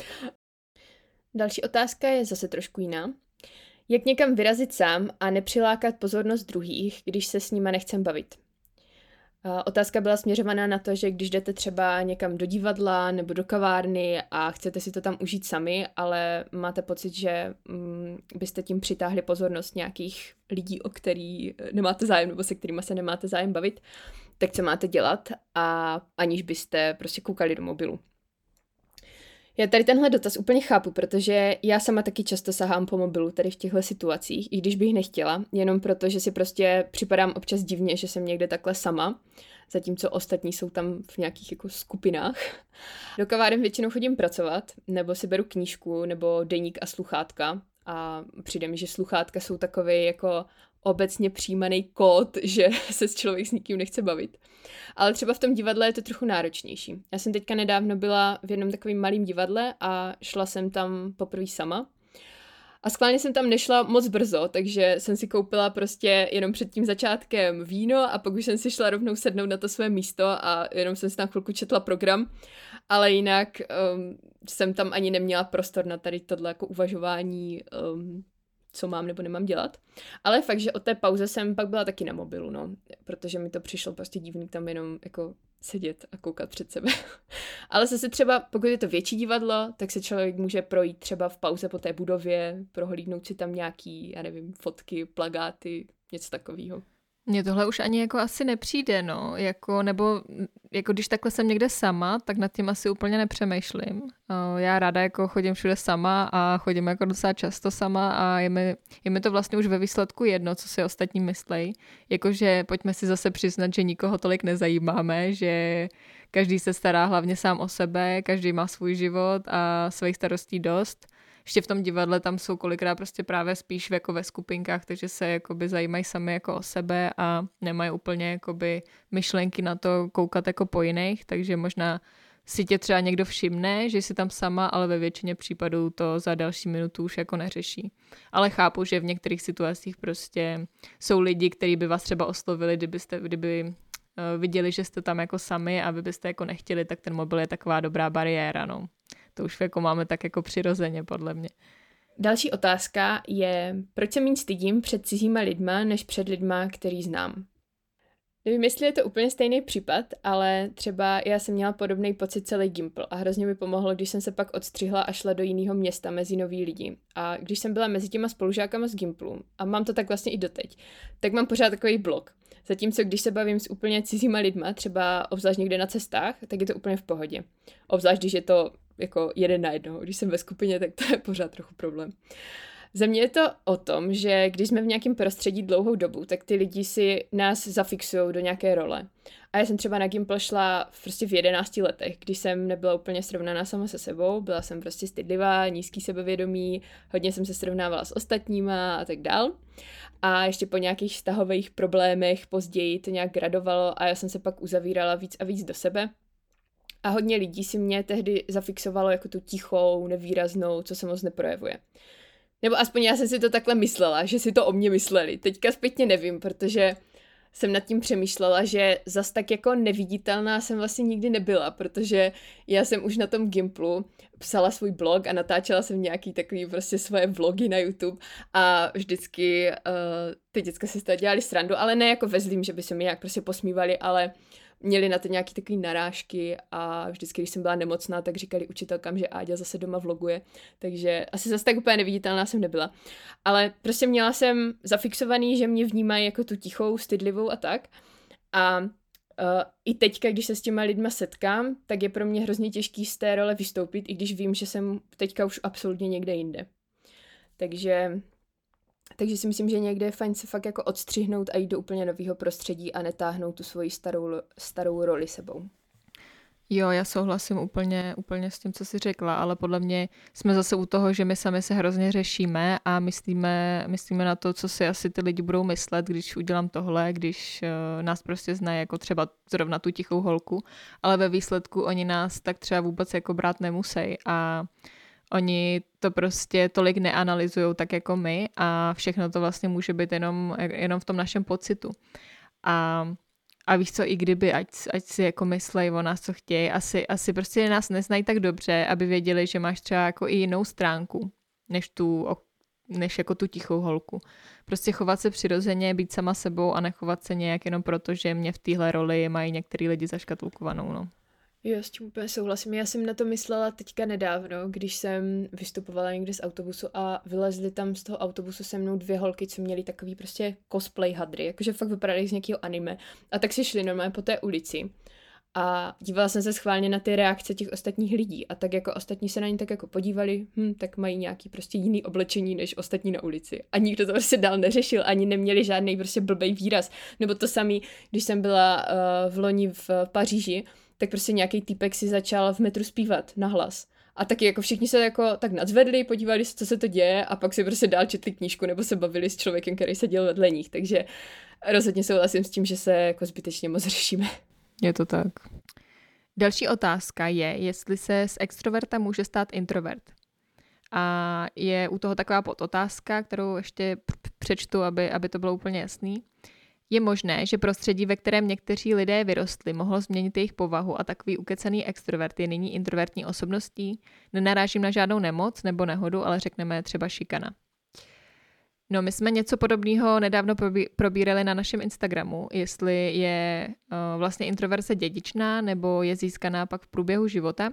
Další otázka je zase trošku jiná. Jak někam vyrazit sám a nepřilákat pozornost druhých, když se s nima nechcem bavit? Otázka byla směřovaná na to, že když jdete třeba někam do divadla nebo do kavárny a chcete si to tam užít sami, ale máte pocit, že mm, byste tím přitáhli pozornost nějakých lidí, o který nemáte zájem nebo se kterými se nemáte zájem bavit, tak co máte dělat a aniž byste prostě koukali do mobilu. Já tady tenhle dotaz úplně chápu, protože já sama taky často sahám po mobilu tady v těchto situacích, i když bych nechtěla, jenom proto, že si prostě připadám občas divně, že jsem někde takhle sama, zatímco ostatní jsou tam v nějakých jako skupinách. Do kaváren většinou chodím pracovat, nebo si beru knížku, nebo deník a sluchátka a přijde mi, že sluchátka jsou takový jako obecně přijímaný kód, že se s člověk s nikým nechce bavit. Ale třeba v tom divadle je to trochu náročnější. Já jsem teďka nedávno byla v jednom takovém malém divadle a šla jsem tam poprvé sama. A schválně jsem tam nešla moc brzo, takže jsem si koupila prostě jenom před tím začátkem víno a pak už jsem si šla rovnou sednout na to své místo a jenom jsem si tam chvilku četla program, ale jinak um, jsem tam ani neměla prostor na tady tohle jako uvažování, um, co mám nebo nemám dělat. Ale fakt, že od té pauze jsem pak byla taky na mobilu, no, protože mi to přišlo prostě divný tam jenom jako sedět a koukat před sebe. Ale zase třeba, pokud je to větší divadlo, tak se člověk může projít třeba v pauze po té budově, prohlídnout si tam nějaký, já nevím, fotky, plakáty, něco takového. Mně tohle už ani jako asi nepřijde, no, jako, nebo jako když takhle jsem někde sama, tak nad tím asi úplně nepřemýšlím. Já ráda jako chodím všude sama a chodím jako docela často sama a je mi, je mi to vlastně už ve výsledku jedno, co si ostatní myslejí. Jakože pojďme si zase přiznat, že nikoho tolik nezajímáme, že každý se stará hlavně sám o sebe, každý má svůj život a svých starostí dost. Ještě v tom divadle tam jsou kolikrát prostě právě spíš jako ve skupinkách, takže se jakoby zajímají sami jako o sebe a nemají úplně jakoby myšlenky na to koukat jako po jiných, takže možná si tě třeba někdo všimne, že jsi tam sama, ale ve většině případů to za další minutu už jako neřeší. Ale chápu, že v některých situacích prostě jsou lidi, kteří by vás třeba oslovili, kdybyste, kdyby viděli, že jste tam jako sami a vy byste jako nechtěli, tak ten mobil je taková dobrá bariéra, no. To už jako máme tak jako přirozeně, podle mě. Další otázka je, proč se méně stydím před cizíma lidma, než před lidma, který znám? Nevím, jestli je to úplně stejný případ, ale třeba já jsem měla podobný pocit celý Gimpl a hrozně mi pomohlo, když jsem se pak odstřihla a šla do jiného města mezi nový lidi. A když jsem byla mezi těma spolužákama z Gimplu, a mám to tak vlastně i doteď, tak mám pořád takový blok. Zatímco když se bavím s úplně cizíma lidma, třeba obzvlášť někde na cestách, tak je to úplně v pohodě. Obzvlášť, když je to jako jeden na jednoho. Když jsem ve skupině, tak to je pořád trochu problém. Za mě je to o tom, že když jsme v nějakém prostředí dlouhou dobu, tak ty lidi si nás zafixují do nějaké role. A já jsem třeba na Gimpl šla prostě v jedenácti letech, když jsem nebyla úplně srovnaná sama se sebou, byla jsem prostě stydlivá, nízký sebevědomí, hodně jsem se srovnávala s ostatníma a tak dál. A ještě po nějakých vztahových problémech později to nějak gradovalo a já jsem se pak uzavírala víc a víc do sebe. A hodně lidí si mě tehdy zafixovalo jako tu tichou, nevýraznou, co se moc neprojevuje. Nebo aspoň já jsem si to takhle myslela, že si to o mě mysleli. Teďka zpětně nevím, protože jsem nad tím přemýšlela, že zas tak jako neviditelná jsem vlastně nikdy nebyla, protože já jsem už na tom Gimplu psala svůj blog a natáčela jsem nějaký takový prostě svoje vlogy na YouTube a vždycky uh, ty děcka si z toho dělali srandu, ale ne jako ve zlým, že by se mi nějak prostě posmívali, ale měli na to nějaký takový narážky a vždycky, když jsem byla nemocná, tak říkali učitelkám, že Áďa zase doma vloguje, takže asi zase tak úplně neviditelná jsem nebyla. Ale prostě měla jsem zafixovaný, že mě vnímají jako tu tichou, stydlivou a tak. A uh, i teďka, když se s těma lidma setkám, tak je pro mě hrozně těžký z té role vystoupit, i když vím, že jsem teďka už absolutně někde jinde. Takže... Takže si myslím, že někde je fajn se fakt jako odstřihnout a jít do úplně nového prostředí a netáhnout tu svoji starou, starou roli sebou. Jo, já souhlasím úplně, úplně s tím, co jsi řekla, ale podle mě jsme zase u toho, že my sami se hrozně řešíme a myslíme, myslíme na to, co si asi ty lidi budou myslet, když udělám tohle, když uh, nás prostě znají jako třeba zrovna tu tichou holku, ale ve výsledku oni nás tak třeba vůbec jako brát nemusí a oni to prostě tolik neanalyzujou tak jako my a všechno to vlastně může být jenom, jenom v tom našem pocitu. A, a víš co, i kdyby, ať, ať si jako myslej o nás, co chtějí, asi, asi prostě nás neznají tak dobře, aby věděli, že máš třeba jako i jinou stránku, než, tu, než jako tu tichou holku. Prostě chovat se přirozeně, být sama sebou a nechovat se nějak jenom proto, že mě v téhle roli mají některý lidi zaškatulkovanou, no. Jo, s tím úplně souhlasím. Já jsem na to myslela teďka nedávno, když jsem vystupovala někde z autobusu a vylezly tam z toho autobusu se mnou dvě holky, co měly takový prostě cosplay hadry, jakože fakt vypadaly z nějakého anime. A tak si šli normálně po té ulici. A dívala jsem se schválně na ty reakce těch ostatních lidí. A tak jako ostatní se na ně tak jako podívali, hm, tak mají nějaký prostě jiný oblečení než ostatní na ulici. A nikdo to prostě dál neřešil, ani neměli žádný prostě blbej výraz. Nebo to samý, když jsem byla uh, v loni v Paříži, tak prostě nějaký týpek si začal v metru zpívat nahlas. A taky jako všichni se jako tak nadzvedli, podívali se, co se to děje a pak si prostě dál četli knížku nebo se bavili s člověkem, který seděl vedle nich. Takže rozhodně souhlasím s tím, že se jako zbytečně moc řešíme. Je to tak. Další otázka je, jestli se z extroverta může stát introvert. A je u toho taková podotázka, kterou ještě přečtu, aby, aby to bylo úplně jasný. Je možné, že prostředí, ve kterém někteří lidé vyrostli, mohlo změnit jejich povahu a takový ukecený extrovert je nyní introvertní osobností? Nenarážím na žádnou nemoc nebo nehodu, ale řekneme třeba šikana. No, my jsme něco podobného nedávno probírali na našem Instagramu, jestli je uh, vlastně introverze dědičná nebo je získaná pak v průběhu života.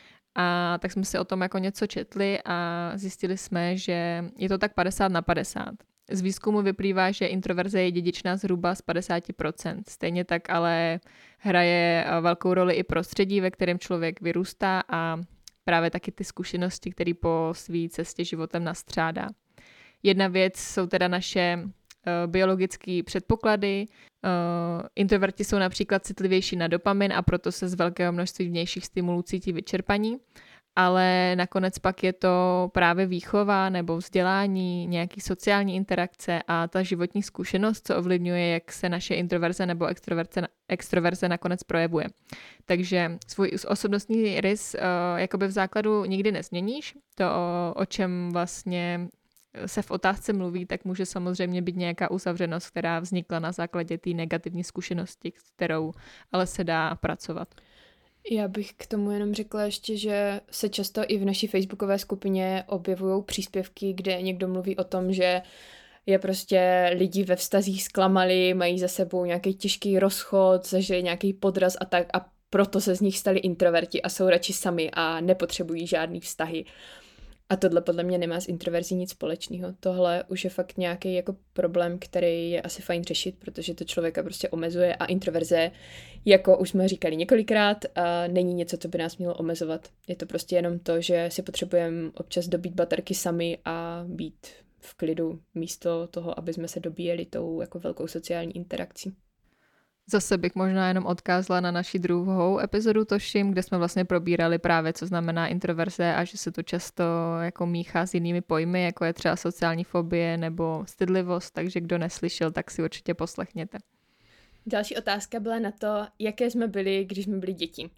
A tak jsme si o tom jako něco četli a zjistili jsme, že je to tak padesát na padesát. Z výzkumu vyplývá, že introverze je dědičná zhruba z padesát procent. Stejně tak ale hraje velkou roli i prostředí, ve kterém člověk vyrůstá a právě taky ty zkušenosti, které po své cestě životem nastřádá. Jedna věc jsou teda naše uh, biologické předpoklady. Uh, introverti jsou například citlivější na dopamin a proto se z velkého množství vnějších stimulů cítí vyčerpaní. Ale nakonec pak je to právě výchova nebo vzdělání, nějaký sociální interakce a ta životní zkušenost, co ovlivňuje, jak se naše introverze nebo extroverze, extroverze nakonec projevuje. Takže svůj osobnostní rys uh, jakoby v základu nikdy nezměníš. To, o, o čem vlastně se v otázce mluví, tak může samozřejmě být nějaká uzavřenost, která vznikla na základě té negativní zkušenosti, s kterou ale se dá pracovat. Já bych k tomu jenom řekla ještě, že se často i v naší facebookové skupině objevují příspěvky, kde někdo mluví o tom, že je prostě lidi ve vztazích zklamali, mají za sebou nějaký těžký rozchod, zažili nějaký podraz a tak a proto se z nich stali introverti a jsou radši sami a nepotřebují žádný vztahy. A tohle podle mě nemá s introverzí nic společného. Tohle už je fakt nějaký jako problém, který je asi fajn řešit, protože to člověka prostě omezuje a introverze, jako už jsme říkali několikrát, a není něco, co by nás mělo omezovat. Je to prostě jenom to, že si potřebujeme občas dobít baterky sami a být v klidu místo toho, aby jsme se dobíjeli tou jako velkou sociální interakcí. Zase bych možná jenom odkázala na naši druhou epizodu Tošim, kde jsme vlastně probírali právě, co znamená introverze a že se to často jako míchá s jinými pojmy, jako je třeba sociální fobie nebo stydlivost, takže kdo neslyšel, tak si určitě poslechněte. Další otázka byla na to, jaké jsme byli, když jsme byli děti.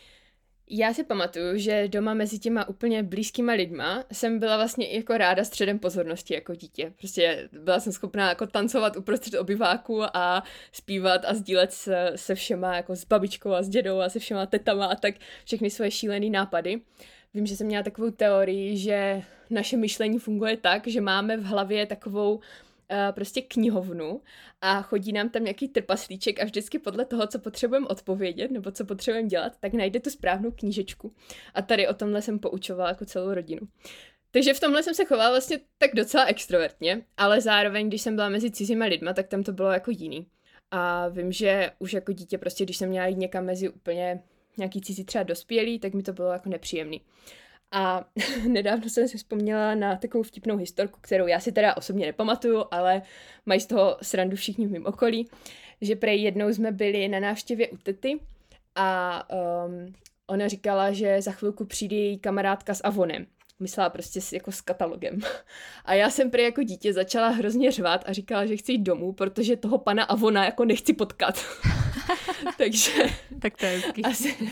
Já si pamatuju, že doma mezi těma úplně blízkýma lidma jsem byla vlastně jako ráda středem pozornosti jako dítě. Prostě byla jsem schopná jako tancovat uprostřed obyváku a zpívat a sdílet se, se všema, jako s babičkou a s dědou a se všema tetama a tak všechny svoje šílený nápady. Vím, že jsem měla takovou teorii, že naše myšlení funguje tak, že máme v hlavě takovou prostě knihovnu a chodí nám tam nějaký trpaslíček a vždycky podle toho, co potřebujeme odpovědět nebo co potřebujeme dělat, tak najde tu správnou knížečku. A tady o tomhle jsem poučovala jako celou rodinu. Takže v tomhle jsem se chovala vlastně tak docela extrovertně, ale zároveň, když jsem byla mezi cizíma lidma, tak tam to bylo jako jiný. A vím, že už jako dítě prostě, když jsem měla jít někam mezi úplně nějaký cizí třeba dospělí, tak mi to bylo jako nepříjemný. A nedávno jsem si vzpomněla na takovou vtipnou historku, kterou já si teda osobně nepamatuju, ale mají z toho srandu všichni v mém okolí, že prej jednou jsme byli na návštěvě u tety a um, ona říkala, že za chvilku přijde její kamarádka s Avonem. Myslela prostě jako s katalogem. A já jsem prej jako dítě začala hrozně řvát a říkala, že chci jít domů, protože toho pana Avona jako nechci potkat. Takže... tak to je hezký. Asi...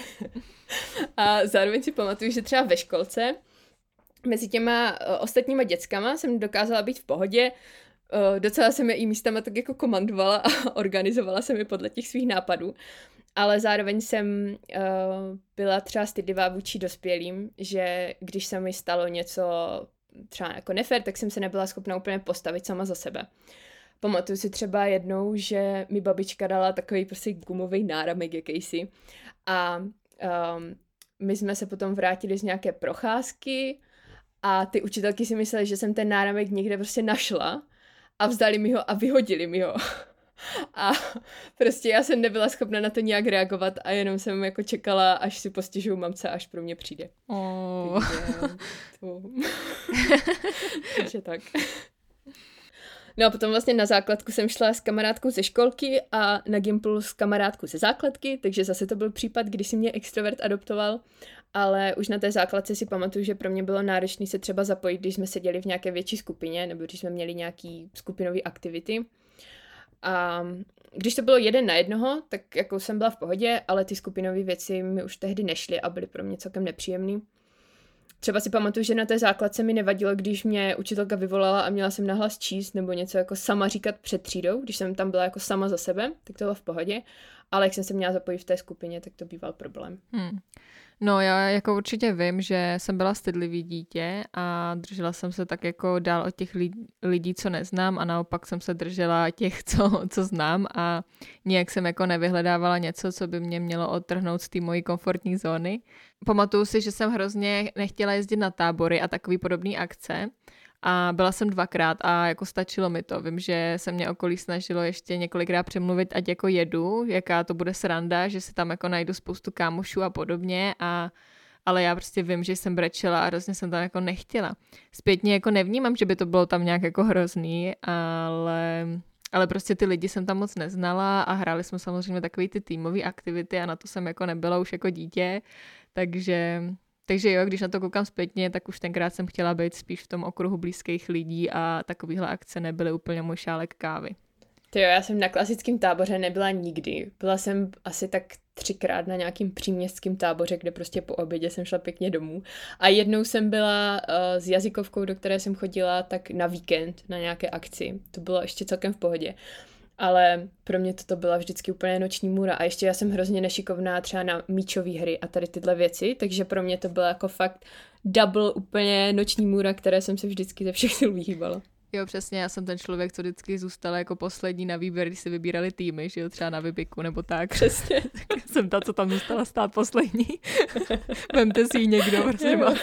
A zároveň si pamatuju, že třeba ve školce mezi těma ostatníma dětskama jsem dokázala být v pohodě. Docela jsem je i místama tak jako komandovala a organizovala jsem je podle těch svých nápadů. Ale zároveň jsem uh, byla třeba stydlivá vůči dospělým, že když se mi stalo něco třeba jako nefér, tak jsem se nebyla schopna úplně postavit sama za sebe. Pamatuju si třeba jednou, že mi babička dala takový prostě gumový náramek jakýsi a um, my jsme se potom vrátili z nějaké procházky a ty učitelky si myslely, že jsem ten náramek někde prostě našla a vzali mi ho a vyhodili mi ho. A prostě já jsem nebyla schopna na to nějak reagovat a jenom jsem jako čekala, až si postěžuju mamce, až pro mě přijde. Oh. Takže, to... Takže tak. No a potom vlastně na základku jsem šla s kamarádkou ze školky a na Gimplu s kamarádkou ze základky, takže zase to byl případ, kdy si mě extrovert adoptoval, ale už na té základce si pamatuju, že pro mě bylo náročné se třeba zapojit, když jsme seděli v nějaké větší skupině, nebo když jsme měli nějaký skupinové aktivity. A když to bylo jeden na jednoho, tak jako jsem byla v pohodě, ale ty skupinové věci mi už tehdy nešly a byly pro mě celkem nepříjemný. Třeba si pamatuju, že na té základce mi nevadilo, když mě učitelka vyvolala a měla jsem nahlas číst nebo něco jako sama říkat před třídou, když jsem tam byla jako sama za sebe, tak to bylo v pohodě, ale jak jsem se měla zapojit v té skupině, tak to býval problém. Hmm. No já jako určitě vím, že jsem byla stydlivý dítě a držela jsem se tak jako dál od těch lidí, co neznám a naopak jsem se držela těch, co, co znám a nijak jsem jako nevyhledávala něco, co by mě mělo odtrhnout z té mojí komfortní zóny. Pamatuju si, že jsem hrozně nechtěla jezdit na tábory a takový podobný akce. A byla jsem dvakrát a jako stačilo mi to. Vím, že se mě okolí snažilo ještě několikrát přemluvit, ať jako jedu, jaká to bude sranda, že si tam jako najdu spoustu kámošů a podobně, a, ale já prostě vím, že jsem brečela a hrozně jsem tam jako nechtěla. Zpětně jako nevnímám, že by to bylo tam nějak jako hrozný, ale, ale prostě ty lidi jsem tam moc neznala a hráli jsme samozřejmě takový ty týmové aktivity a na to jsem jako nebyla už jako dítě, takže... Takže jo, když na to koukám zpětně, tak už tenkrát jsem chtěla být spíš v tom okruhu blízkých lidí a takovýhle akce nebyly úplně můj šálek kávy. Ty jo, já jsem na klasickém táboře nebyla nikdy. Byla jsem asi tak třikrát na nějakým příměstském táboře, kde prostě po obědě jsem šla pěkně domů. A jednou jsem byla uh, s jazykovkou, do které jsem chodila, tak na víkend na nějaké akci. To bylo ještě celkem v pohodě. Ale pro mě toto byla vždycky úplně noční můra a ještě já jsem hrozně nešikovná třeba na míčové hry a tady tyhle věci, takže pro mě to byla jako fakt double úplně noční můra, které jsem se vždycky ze všech sil vyhýbala. Jo, přesně, já jsem ten člověk, co vždycky zůstala jako poslední na výběr, když se vybírali týmy, že jo, třeba na Vybiku nebo tak. Přesně. Tak jsem ta, co tam zůstala stát poslední. Vemte si ji někdo, prosím vás.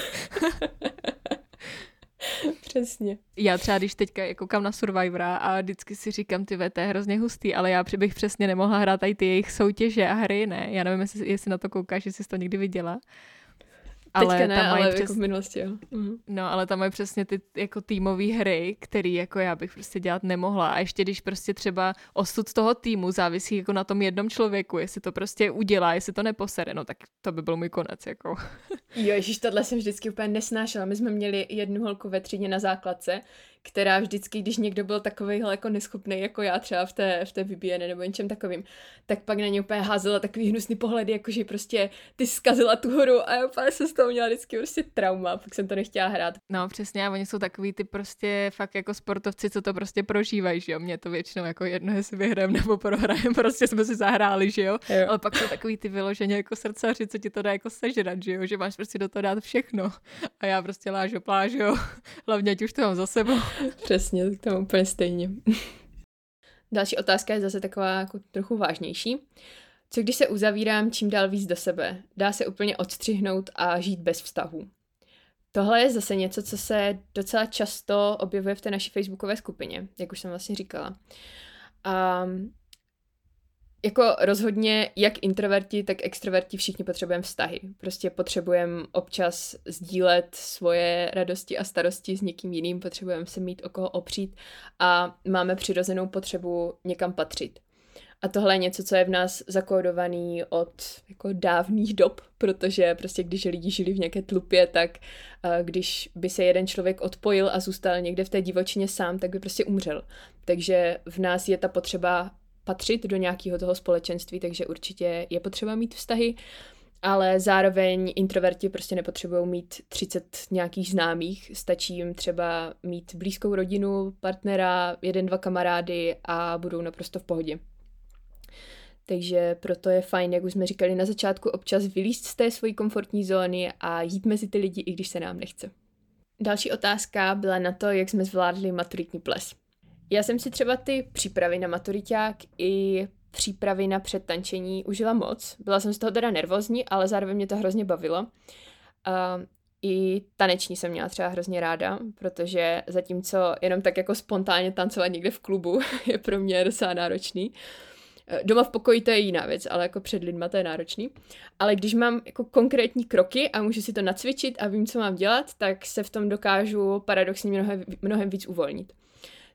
Přesně. Já třeba, když teďka koukám na Survivora a vždycky si říkám, ty ve, to je hrozně hustý, ale já bych přesně nemohla hrát tady ty jejich soutěže a hry, ne? Já nevím, jestli, jestli na to koukáš, jestli jsi to někdy viděla. Ale teďka ne, tam ale přes... jako v minulosti, jo. Mhm. No, ale tam mají přesně ty jako týmové hry, které jako já bych prostě dělat nemohla. A ještě když prostě třeba osud toho týmu závisí jako na tom jednom člověku, jestli to prostě udělá, jestli to neposere, no tak to by byl můj konec, jako. Jo, ježiš, tohle jsem vždycky úplně nesnášela. My jsme měli jednu holku ve třídě na základce, která vždycky, když někdo byl takovejhle jako neschopný, jako já třeba v té, v té vybíjené nebo něčem takovým, tak pak na ně úplně házela takový hnusný pohledy, jakože prostě ty zkazila tu hru a já úplně jsem z toho měla vždycky prostě trauma, pak jsem to nechtěla hrát. No přesně, a oni jsou takový ty prostě fakt jako sportovci, co to prostě prožívají, že jo, mě to většinou jako jedno, jestli vyhrajeme nebo prohrajeme, prostě jsme si zahráli, že jo, jo. Ale pak jsou takový ty vyloženě jako srdcaři, co ti to dá jako sežrat, že jo, že máš prostě do toho dát všechno a já prostě lážo plážo, hlavně ať už to mám za sebou. Přesně, tak to mám úplně stejně. Další otázka je zase taková jako trochu vážnější. Co když se uzavírám čím dál víc do sebe? Dá se úplně odstřihnout a žít bez vztahu? Tohle je zase něco, co se docela často objevuje v té naší facebookové skupině, jak už jsem vlastně říkala. A jako rozhodně jak introverti, tak extroverti všichni potřebujeme vztahy. Prostě potřebujeme občas sdílet svoje radosti a starosti s někým jiným, potřebujeme se mít o koho opřít a máme přirozenou potřebu někam patřit. A tohle je něco, co je v nás zakódovaný od jako dávných dob, protože prostě když lidi žili v nějaké tlupě, tak když by se jeden člověk odpojil a zůstal někde v té divočině sám, tak by prostě umřel. Takže v nás je ta potřeba patřit do nějakého toho společenství, takže určitě je potřeba mít vztahy, ale zároveň introverti prostě nepotřebují mít třicet nějakých známých, stačí jim třeba mít blízkou rodinu, partnera, jeden, dva kamarády a budou naprosto v pohodě. Takže proto je fajn, jak už jsme říkali na začátku, občas vylízt z té svojí komfortní zóny a jít mezi ty lidi, i když se nám nechce. Další otázka byla na to, jak jsme zvládli maturitní ples. Já jsem si třeba ty přípravy na maturiťák i přípravy na předtančení užila moc. Byla jsem z toho teda nervózní, ale zároveň mě to hrozně bavilo. A i taneční jsem měla třeba hrozně ráda, protože zatímco jenom tak jako spontánně tancovat někde v klubu je pro mě docela náročný. Doma v pokoji to je jiná věc, ale jako před lidma to je náročný. Ale když mám jako konkrétní kroky a můžu si to nacvičit a vím, co mám dělat, tak se v tom dokážu paradoxně mnohem, mnohem víc uvolnit.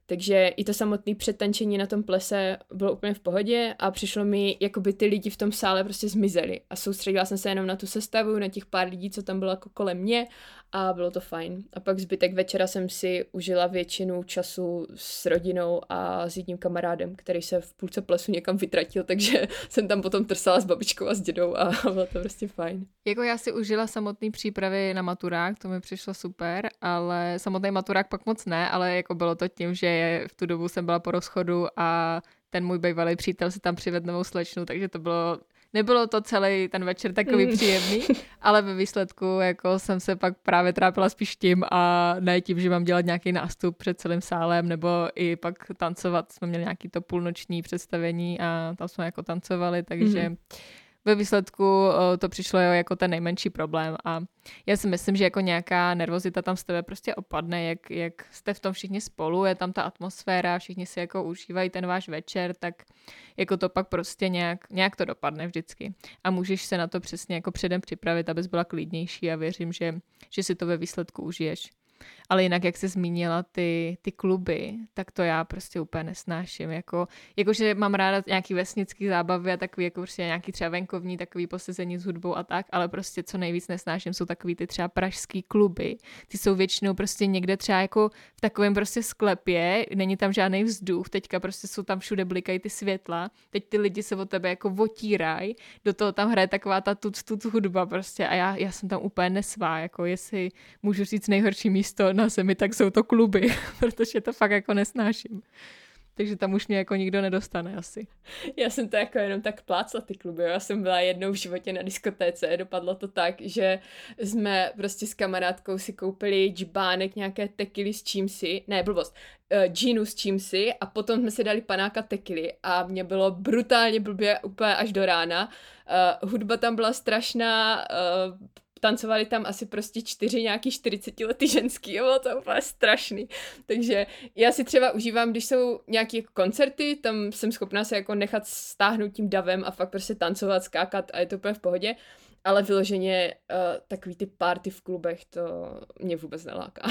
Takže i to samotné předtančení na tom plese bylo úplně v pohodě a přišlo mi, jako by ty lidi v tom sále prostě zmizeli a soustředila jsem se jenom na tu sestavu, na těch pár lidí, co tam bylo jako kolem mě a bylo to fajn. A pak zbytek večera jsem si užila většinu času s rodinou a s jedním kamarádem, který se v půlce plesu někam vytratil, takže jsem tam potom trsala s babičkou a s dědou a bylo to prostě fajn. Jako já si užila samotný přípravy na maturák, to mi přišlo super, ale samotný maturák pak moc ne, ale jako bylo to tím, že v tu dobu jsem byla po rozchodu a ten můj bývalý přítel si tam přivedl novou slečnu, takže to bylo, nebylo to celý ten večer takový mm. příjemný, ale ve výsledku jako jsem se pak právě trápila spíš tím a ne tím, že mám dělat nějaký nástup před celým sálem, nebo i pak tancovat, jsme měli nějaký to půlnoční představení a tam jsme jako tancovali, takže mm. ve výsledku to přišlo jako ten nejmenší problém a já si myslím, že jako nějaká nervozita tam z tebe prostě opadne, jak, jak jste v tom všichni spolu, je tam ta atmosféra, všichni si jako užívají ten váš večer, tak jako to pak prostě nějak, nějak to dopadne vždycky a můžeš se na to přesně jako předem připravit, abys byla klidnější a věřím, že, že si to ve výsledku užiješ. Ale jinak, jak jsi zmínila ty, ty kluby, tak to já prostě úplně nesnáším. Jako, jakože mám ráda nějaký vesnický zábavy a takový jako prostě nějaký třeba venkovní, takový posezení s hudbou a tak, ale prostě co nejvíc nesnáším jsou takový ty třeba pražský kluby. Ty jsou většinou prostě někde třeba jako v takovém prostě sklepě, není tam žádný vzduch, teďka prostě jsou tam všude blikají ty světla, teď ty lidi se od tebe jako otírají, do toho tam hraje taková ta tuc tuc hudba prostě a já, já jsem tam úplně nesvá, jako jestli můžu říct nejhorší místo na zemi, tak jsou to kluby, protože to fakt jako nesnáším. Takže tam už mě jako nikdo nedostane asi. Já jsem to jako jenom tak plácla ty kluby. Já jsem byla jednou v životě na diskotéce. Dopadlo to tak, že jsme prostě s kamarádkou si koupili džbánek, nějaké tekily s čímsi, ne blbost, uh, džínu s čímsi a potom jsme si dali panáka tekily a mě bylo brutálně blbě úplně až do rána. Uh, hudba tam byla strašná, uh, tancovali tam asi prostě čtyři nějaký čtyřicetiletý ženský, bylo to úplně strašný. Takže já si třeba užívám, když jsou nějaké koncerty, tam jsem schopná se jako nechat stáhnout tím davem a fakt prostě tancovat, skákat a je to úplně v pohodě, ale vyloženě uh, takový ty party v klubech, to mě vůbec neláká.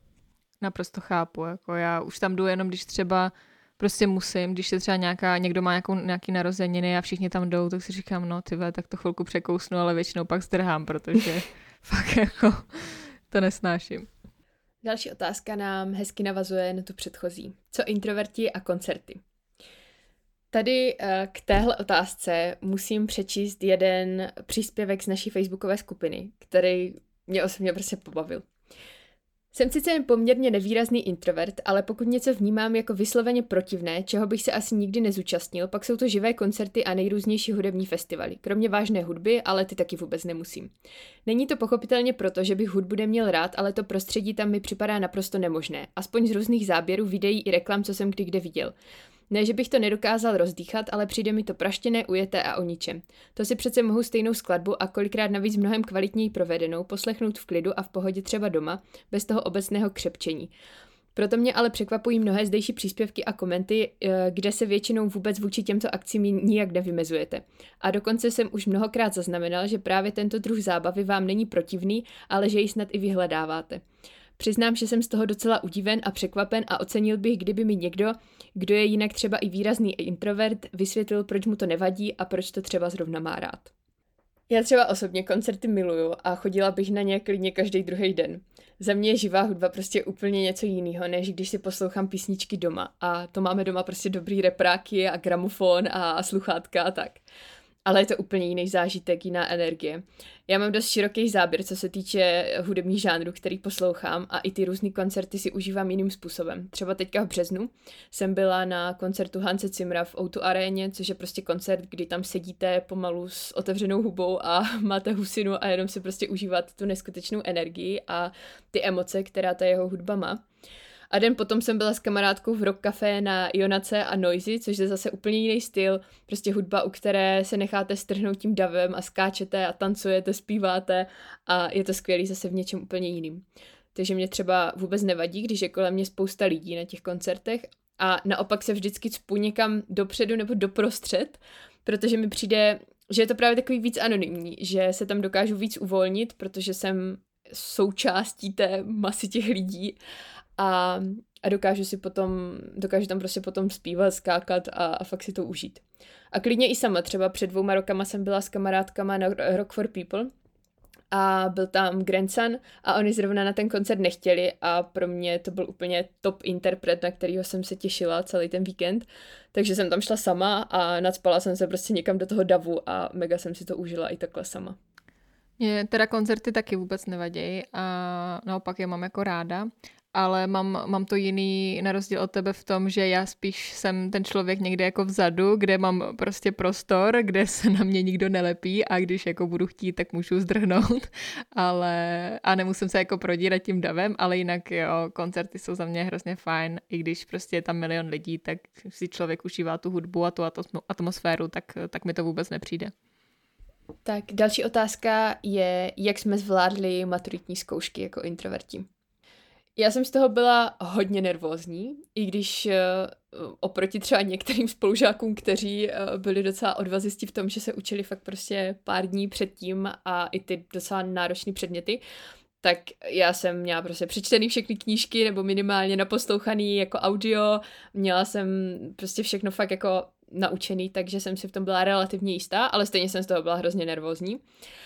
Naprosto chápu, jako já už tam jdu jenom, když třeba prostě musím, když se třeba nějaká, někdo má nějakou, nějaký narozeniny a všichni tam jdou, tak si říkám, no tyhle, tak to chvilku překousnu, ale většinou pak zdrhám, protože fakt jako to nesnáším. Další otázka nám hezky navazuje na tu předchozí. Co introverti a koncerty? Tady k téhle otázce musím přečíst jeden příspěvek z naší facebookové skupiny, který mě osobně prostě pobavil. Jsem sice jen poměrně nevýrazný introvert, ale pokud něco vnímám jako vysloveně protivné, čeho bych se asi nikdy nezúčastnil, pak jsou to živé koncerty a nejrůznější hudební festivaly. Kromě vážné hudby, ale ty taky vůbec nemusím. Není to pochopitelně proto, že bych hudbu neměl rád, ale to prostředí tam mi připadá naprosto nemožné. Aspoň z různých záběrů, videí i reklam, co jsem kdy kde viděl. Ne, že bych to nedokázal rozdýchat, ale přijde mi to praštěné, ujeté a o ničem. To si přece mohu stejnou skladbu a kolikrát navíc mnohem kvalitněji provedenou poslechnout v klidu a v pohodě třeba doma, bez toho obecného křepčení. Proto mě ale překvapují mnohé zdejší příspěvky a komenty, kde se většinou vůbec vůči těmto akcím nijak nevymezujete. A dokonce jsem už mnohokrát zaznamenal, že právě tento druh zábavy vám není protivný, ale že ji snad i vyhledáváte. Přiznám, že jsem z toho docela udiven a překvapen a ocenil bych, kdyby mi někdo, kdo je jinak třeba i výrazný introvert, vysvětlil, proč mu to nevadí a proč to třeba zrovna má rád. Já třeba osobně koncerty miluju a chodila bych na ně klidně každý druhý den. Za mě je živá hudba prostě úplně něco jiného, než když si poslouchám písničky doma. A to máme doma prostě dobrý repráky a gramofon a, a sluchátka a tak. Ale je to úplně jiný zážitek, jiná energie. Já mám dost široký záběr, co se týče hudebních žánrů, který poslouchám a i ty různý koncerty si užívám jiným způsobem. Třeba teďka v březnu jsem byla na koncertu Hanse Zimmera v ó dva aréně, což je prostě koncert, kdy tam sedíte pomalu s otevřenou hubou a máte husinu a jenom si prostě užívat tu neskutečnou energii a ty emoce, která ta jeho hudba má. A den potom jsem byla s kamarádkou v rock café na Jonace a Noisy, což je zase úplně jiný styl, prostě hudba, u které se necháte strhnout tím davem a skáčete a tancujete, zpíváte a je to skvělý zase v něčem úplně jiným. Takže mě třeba vůbec nevadí, když je kolem mě spousta lidí na těch koncertech a naopak se vždycky cpu někam dopředu nebo doprostřed, protože mi přijde, že je to právě takový víc anonymní, že se tam dokážu víc uvolnit, protože jsem součástí té masy těch lidí a, a dokážu si potom, dokážu tam prostě potom zpívat, skákat a, a fakt si to užít. A klidně i sama, třeba před dvouma rokama jsem byla s kamarádkama na Rock for People a byl tam Grandson a oni zrovna na ten koncert nechtěli a pro mě to byl úplně top interpret, na kterýho jsem se těšila celý ten víkend, takže jsem tam šla sama a nacpala jsem se prostě někam do toho davu a mega jsem si to užila i takhle sama. Mně teda koncerty taky vůbec nevadějí a naopak je mám jako ráda, ale mám, mám to jiný na rozdíl od tebe v tom, že já spíš jsem ten člověk někde jako vzadu, kde mám prostě prostor, kde se na mě nikdo nelepí a když jako budu chtít, tak můžu zdrhnout, ale a nemusím se jako prodírat tím davem, ale jinak jo, koncerty jsou za mě hrozně fajn, i když prostě je tam milion lidí, tak si člověk užívá tu hudbu a tu atmosféru, tak, tak mi to vůbec nepřijde. Tak další otázka je, jak jsme zvládli maturitní zkoušky jako introverti. Já jsem z toho byla hodně nervózní, i když uh, oproti třeba některým spolužákům, kteří uh, byli docela odvazisti v tom, že se učili fakt prostě pár dní předtím a i ty docela náročné předměty, tak já jsem měla prostě přečtený všechny knížky nebo minimálně naposlouchaný jako audio, měla jsem prostě všechno fakt jako naučený, takže jsem si v tom byla relativně jistá, ale stejně jsem z toho byla hrozně nervózní.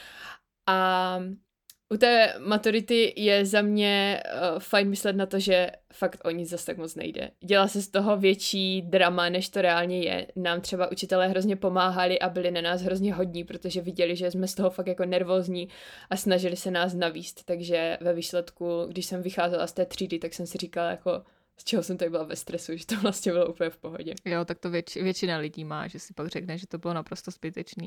A u té maturity je za mě uh, fajn myslet na to, že fakt o nic zase tak moc nejde. Dělá se z toho větší drama, než to reálně je. Nám třeba učitelé hrozně pomáhali a byli na nás hrozně hodní, protože viděli, že jsme z toho fakt jako nervózní a snažili se nás navíst. Takže ve výsledku, když jsem vycházela z té třídy, tak jsem si říkala jako, z čeho jsem tady byla ve stresu, že to vlastně bylo úplně v pohodě. Jo, tak to věč, většina lidí má, že si pak řekne, že to bylo naprosto zbytečný.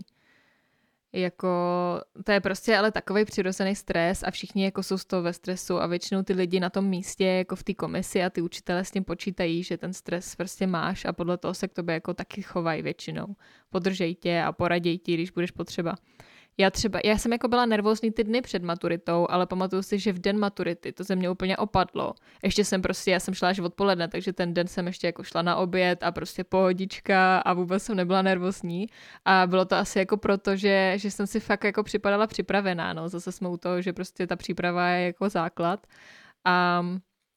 Jako, to je prostě ale takovej přirozený stres a všichni jako jsou z toho ve stresu a většinou ty lidi na tom místě jako v té komisi a ty učitelé s tím počítají, že ten stres prostě máš a podle toho se k tobě jako taky chovají většinou. Podržej tě a poraděj ti, když budeš potřeba. Já třeba, já jsem jako byla nervózní ty dny před maturitou, ale pamatuju si, že v den maturity to ze mě úplně opadlo. Ještě jsem prostě, já jsem šla až odpoledne, takže ten den jsem ještě jako šla na oběd a prostě pohodička a vůbec jsem nebyla nervózní. A bylo to asi jako proto, že, že jsem si fakt jako připadala připravená, no. Zase jsme u toho, že prostě ta příprava je jako základ. A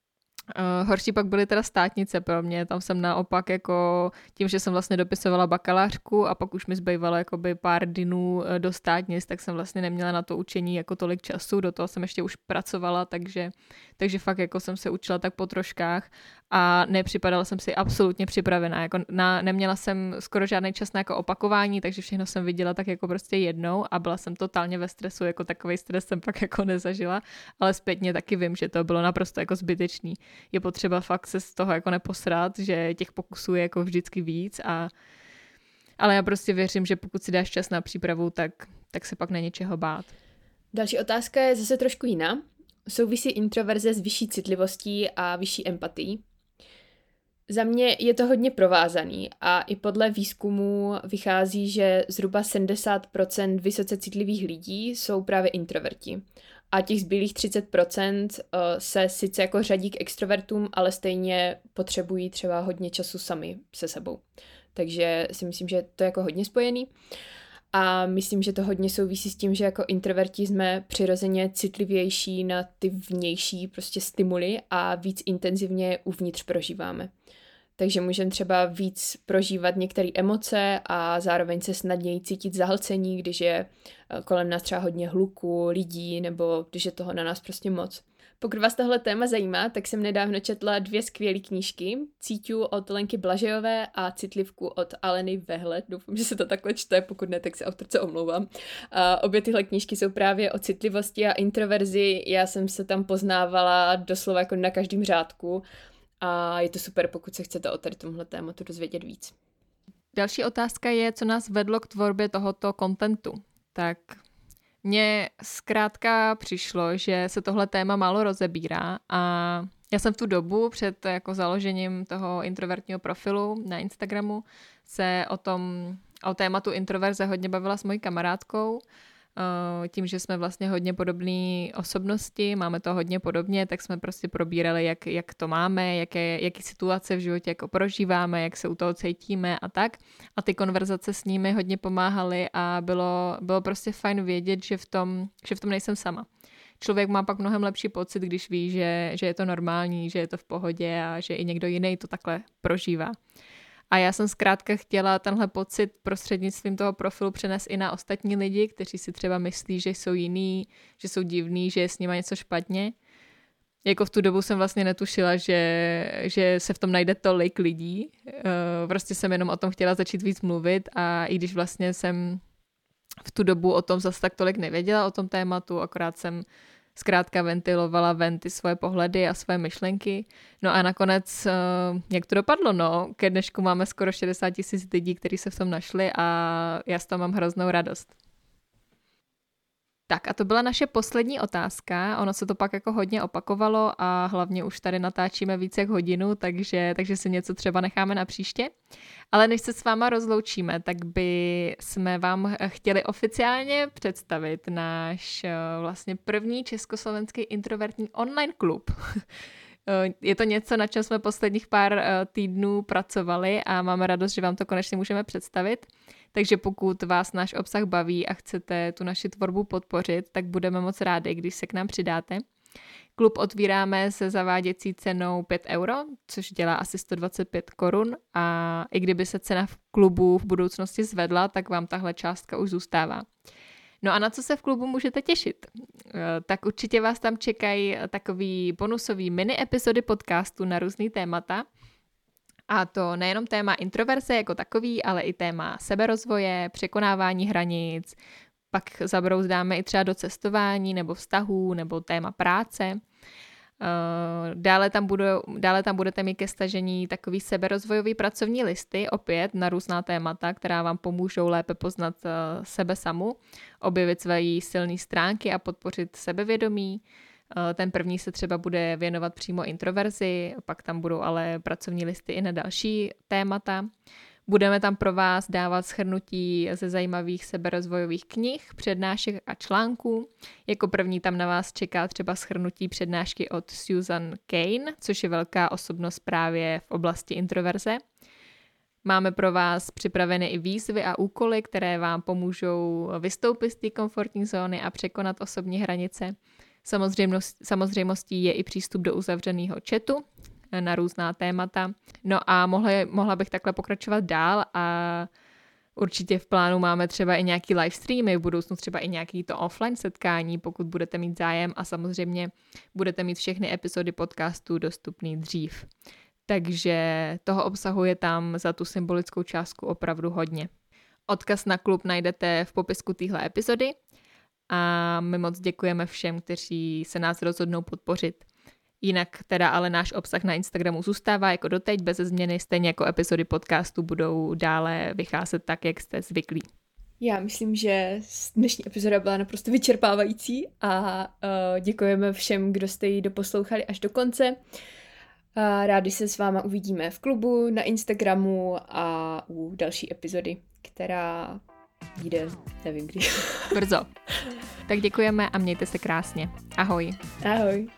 Uh, horší pak byly teda státnice pro mě, tam jsem naopak jako tím, že jsem vlastně dopisovala bakalářku a pak už mi zbývalo jakoby pár dnů do státnic, tak jsem vlastně neměla na to učení jako tolik času, do toho jsem ještě už pracovala, takže, takže fakt jako jsem se učila tak po troškách a nepřipadala jsem si absolutně připravená, jako na, neměla jsem skoro žádný čas na jako opakování, takže všechno jsem viděla tak jako prostě jednou a byla jsem totálně ve stresu, jako takovej stres jsem pak jako nezažila, ale zpětně taky vím, že to bylo naprosto jako zbytečný. Je potřeba fakt se z toho jako neposrat, že těch pokusů je jako vždycky víc a ale já prostě věřím, že pokud si dáš čas na přípravu, tak, tak se pak není čeho bát. Další otázka je zase trošku jiná. Souvisí introverze s vyšší citlivostí a vyšší empatií? Za mě je to hodně provázaný a i podle výzkumu vychází, že zhruba sedmdesát procent vysoce citlivých lidí jsou právě introverti. A těch zbylých třicet procent se sice jako řadí k extrovertům, ale stejně potřebují třeba hodně času sami se sebou. Takže si myslím, že to je jako hodně spojený. A myslím, že to hodně souvisí s tím, že jako introverti jsme přirozeně citlivější na ty vnější prostě stimuly a víc intenzivně uvnitř prožíváme. Takže můžeme třeba víc prožívat některé emoce a zároveň se snadněji cítit zahlcení, když je kolem nás třeba hodně hluku, lidí, nebo když je toho na nás prostě moc. Pokud vás tohle téma zajímá, tak jsem nedávno četla dvě skvělé knížky. Cíťu od Lenky Blažejové a Citlivku od Aleny Vehled. Doufám, že se to takhle čte, pokud ne, tak se autorce omlouvám. A obě tyhle knížky jsou právě o citlivosti a introverzi. Já jsem se tam poznávala doslova jako na každém řádku. A je to super, pokud se chcete o tady tomhle tématu dozvědět víc. Další otázka je, co nás vedlo k tvorbě tohoto kontentu. Tak mně zkrátka přišlo, že se tohle téma málo rozebírá a já jsem v tu dobu před jako založením toho introvertního profilu na Instagramu se o tom, o tématu introverze hodně bavila s mojí kamarádkou. Tím, že jsme vlastně hodně podobné osobnosti, máme to hodně podobně, tak jsme prostě probírali, jak, jak to máme, jaké, jaký situace v životě jako prožíváme, jak se u toho cítíme a tak. A ty konverzace s nimi hodně pomáhaly a bylo, bylo prostě fajn vědět, že v tom, že v tom nejsem sama. člověk má pak mnohem lepší pocit, když ví, že, že je to normální, že je to v pohodě a že i někdo jiný to takhle prožívá. A já jsem zkrátka chtěla tenhle pocit prostřednictvím toho profilu přenést i na ostatní lidi, kteří si třeba myslí, že jsou jiný, že jsou divný, že je s nima něco špatně. Jako v tu dobu jsem vlastně netušila, že, že se v tom najde tolik lidí. Prostě jsem jenom o tom chtěla začít víc mluvit a i když vlastně jsem v tu dobu o tom zase tak tolik nevěděla, o tom tématu, akorát jsem zkrátka ventilovala ven ty svoje pohledy a svoje myšlenky. No a nakonec, jak to dopadlo, no, ke dnešku máme skoro šedesát tisíc lidí, kteří se v tom našli a já z toho mám hroznou radost. Tak a to byla naše poslední otázka, ono se to pak jako hodně opakovalo a hlavně už tady natáčíme více jak hodinu, takže, takže si něco třeba necháme na příště. Ale než se s váma rozloučíme, tak by jsme vám chtěli oficiálně představit náš vlastně první československý introvertní online klub. Je to něco, na čem jsme posledních pár týdnů pracovali a máme radost, že vám to konečně můžeme představit. Takže pokud vás náš obsah baví a chcete tu naši tvorbu podpořit, tak budeme moc rádi, když se k nám přidáte. Klub otvíráme se zaváděcí cenou pět euro, což dělá asi sto dvacet pět korun a i kdyby se cena v klubu v budoucnosti zvedla, tak vám tahle částka už zůstává. No a na co se v klubu můžete těšit? Tak určitě vás tam čekají takový bonusový mini epizody podcastu na různý témata. A to nejenom téma introverze jako takový, ale i téma seberozvoje, překonávání hranic, pak zabrouzdáme i třeba do cestování nebo vztahů nebo téma práce. Dále tam, budou, dále tam budete mít ke stažení takový seberozvojový pracovní listy, opět na různá témata, která vám pomůžou lépe poznat sebe samu, objevit své silné stránky a podpořit sebevědomí. Ten první se třeba bude věnovat přímo introverzi, pak tam budou ale pracovní listy i na další témata. Budeme tam pro vás dávat shrnutí ze zajímavých seberozvojových knih, přednášek a článků. Jako první tam na vás čeká třeba shrnutí přednášky od Susan Cain, což je velká osobnost právě v oblasti introverze. Máme pro vás připraveny i výzvy a úkoly, které vám pomůžou vystoupit z té komfortní zóny a překonat osobní hranice. Samozřejmostí je i přístup do uzavřeného chatu na různá témata. No a mohla, mohla bych takhle pokračovat dál a určitě v plánu máme třeba i nějaký live streamy, v budoucnu třeba i nějaký to offline setkání, pokud budete mít zájem a samozřejmě budete mít všechny epizody podcastu dostupný dřív. Takže toho obsahu je tam za tu symbolickou částku opravdu hodně. Odkaz na klub najdete v popisku téhle epizody a my moc děkujeme všem, kteří se nás rozhodnou podpořit. Jinak teda ale náš obsah na Instagramu zůstává jako doteď bez změny, stejně jako epizody podcastu budou dále vycházet tak, jak jste zvyklí. Já myslím, že dnešní epizoda byla naprosto vyčerpávající a uh, děkujeme všem, kdo jste ji doposlouchali až do konce. Uh, rádi se s váma uvidíme v klubu, na Instagramu a u další epizody, která jde, nevím kdy. Brzo. Tak děkujeme a mějte se krásně. Ahoj. Ahoj.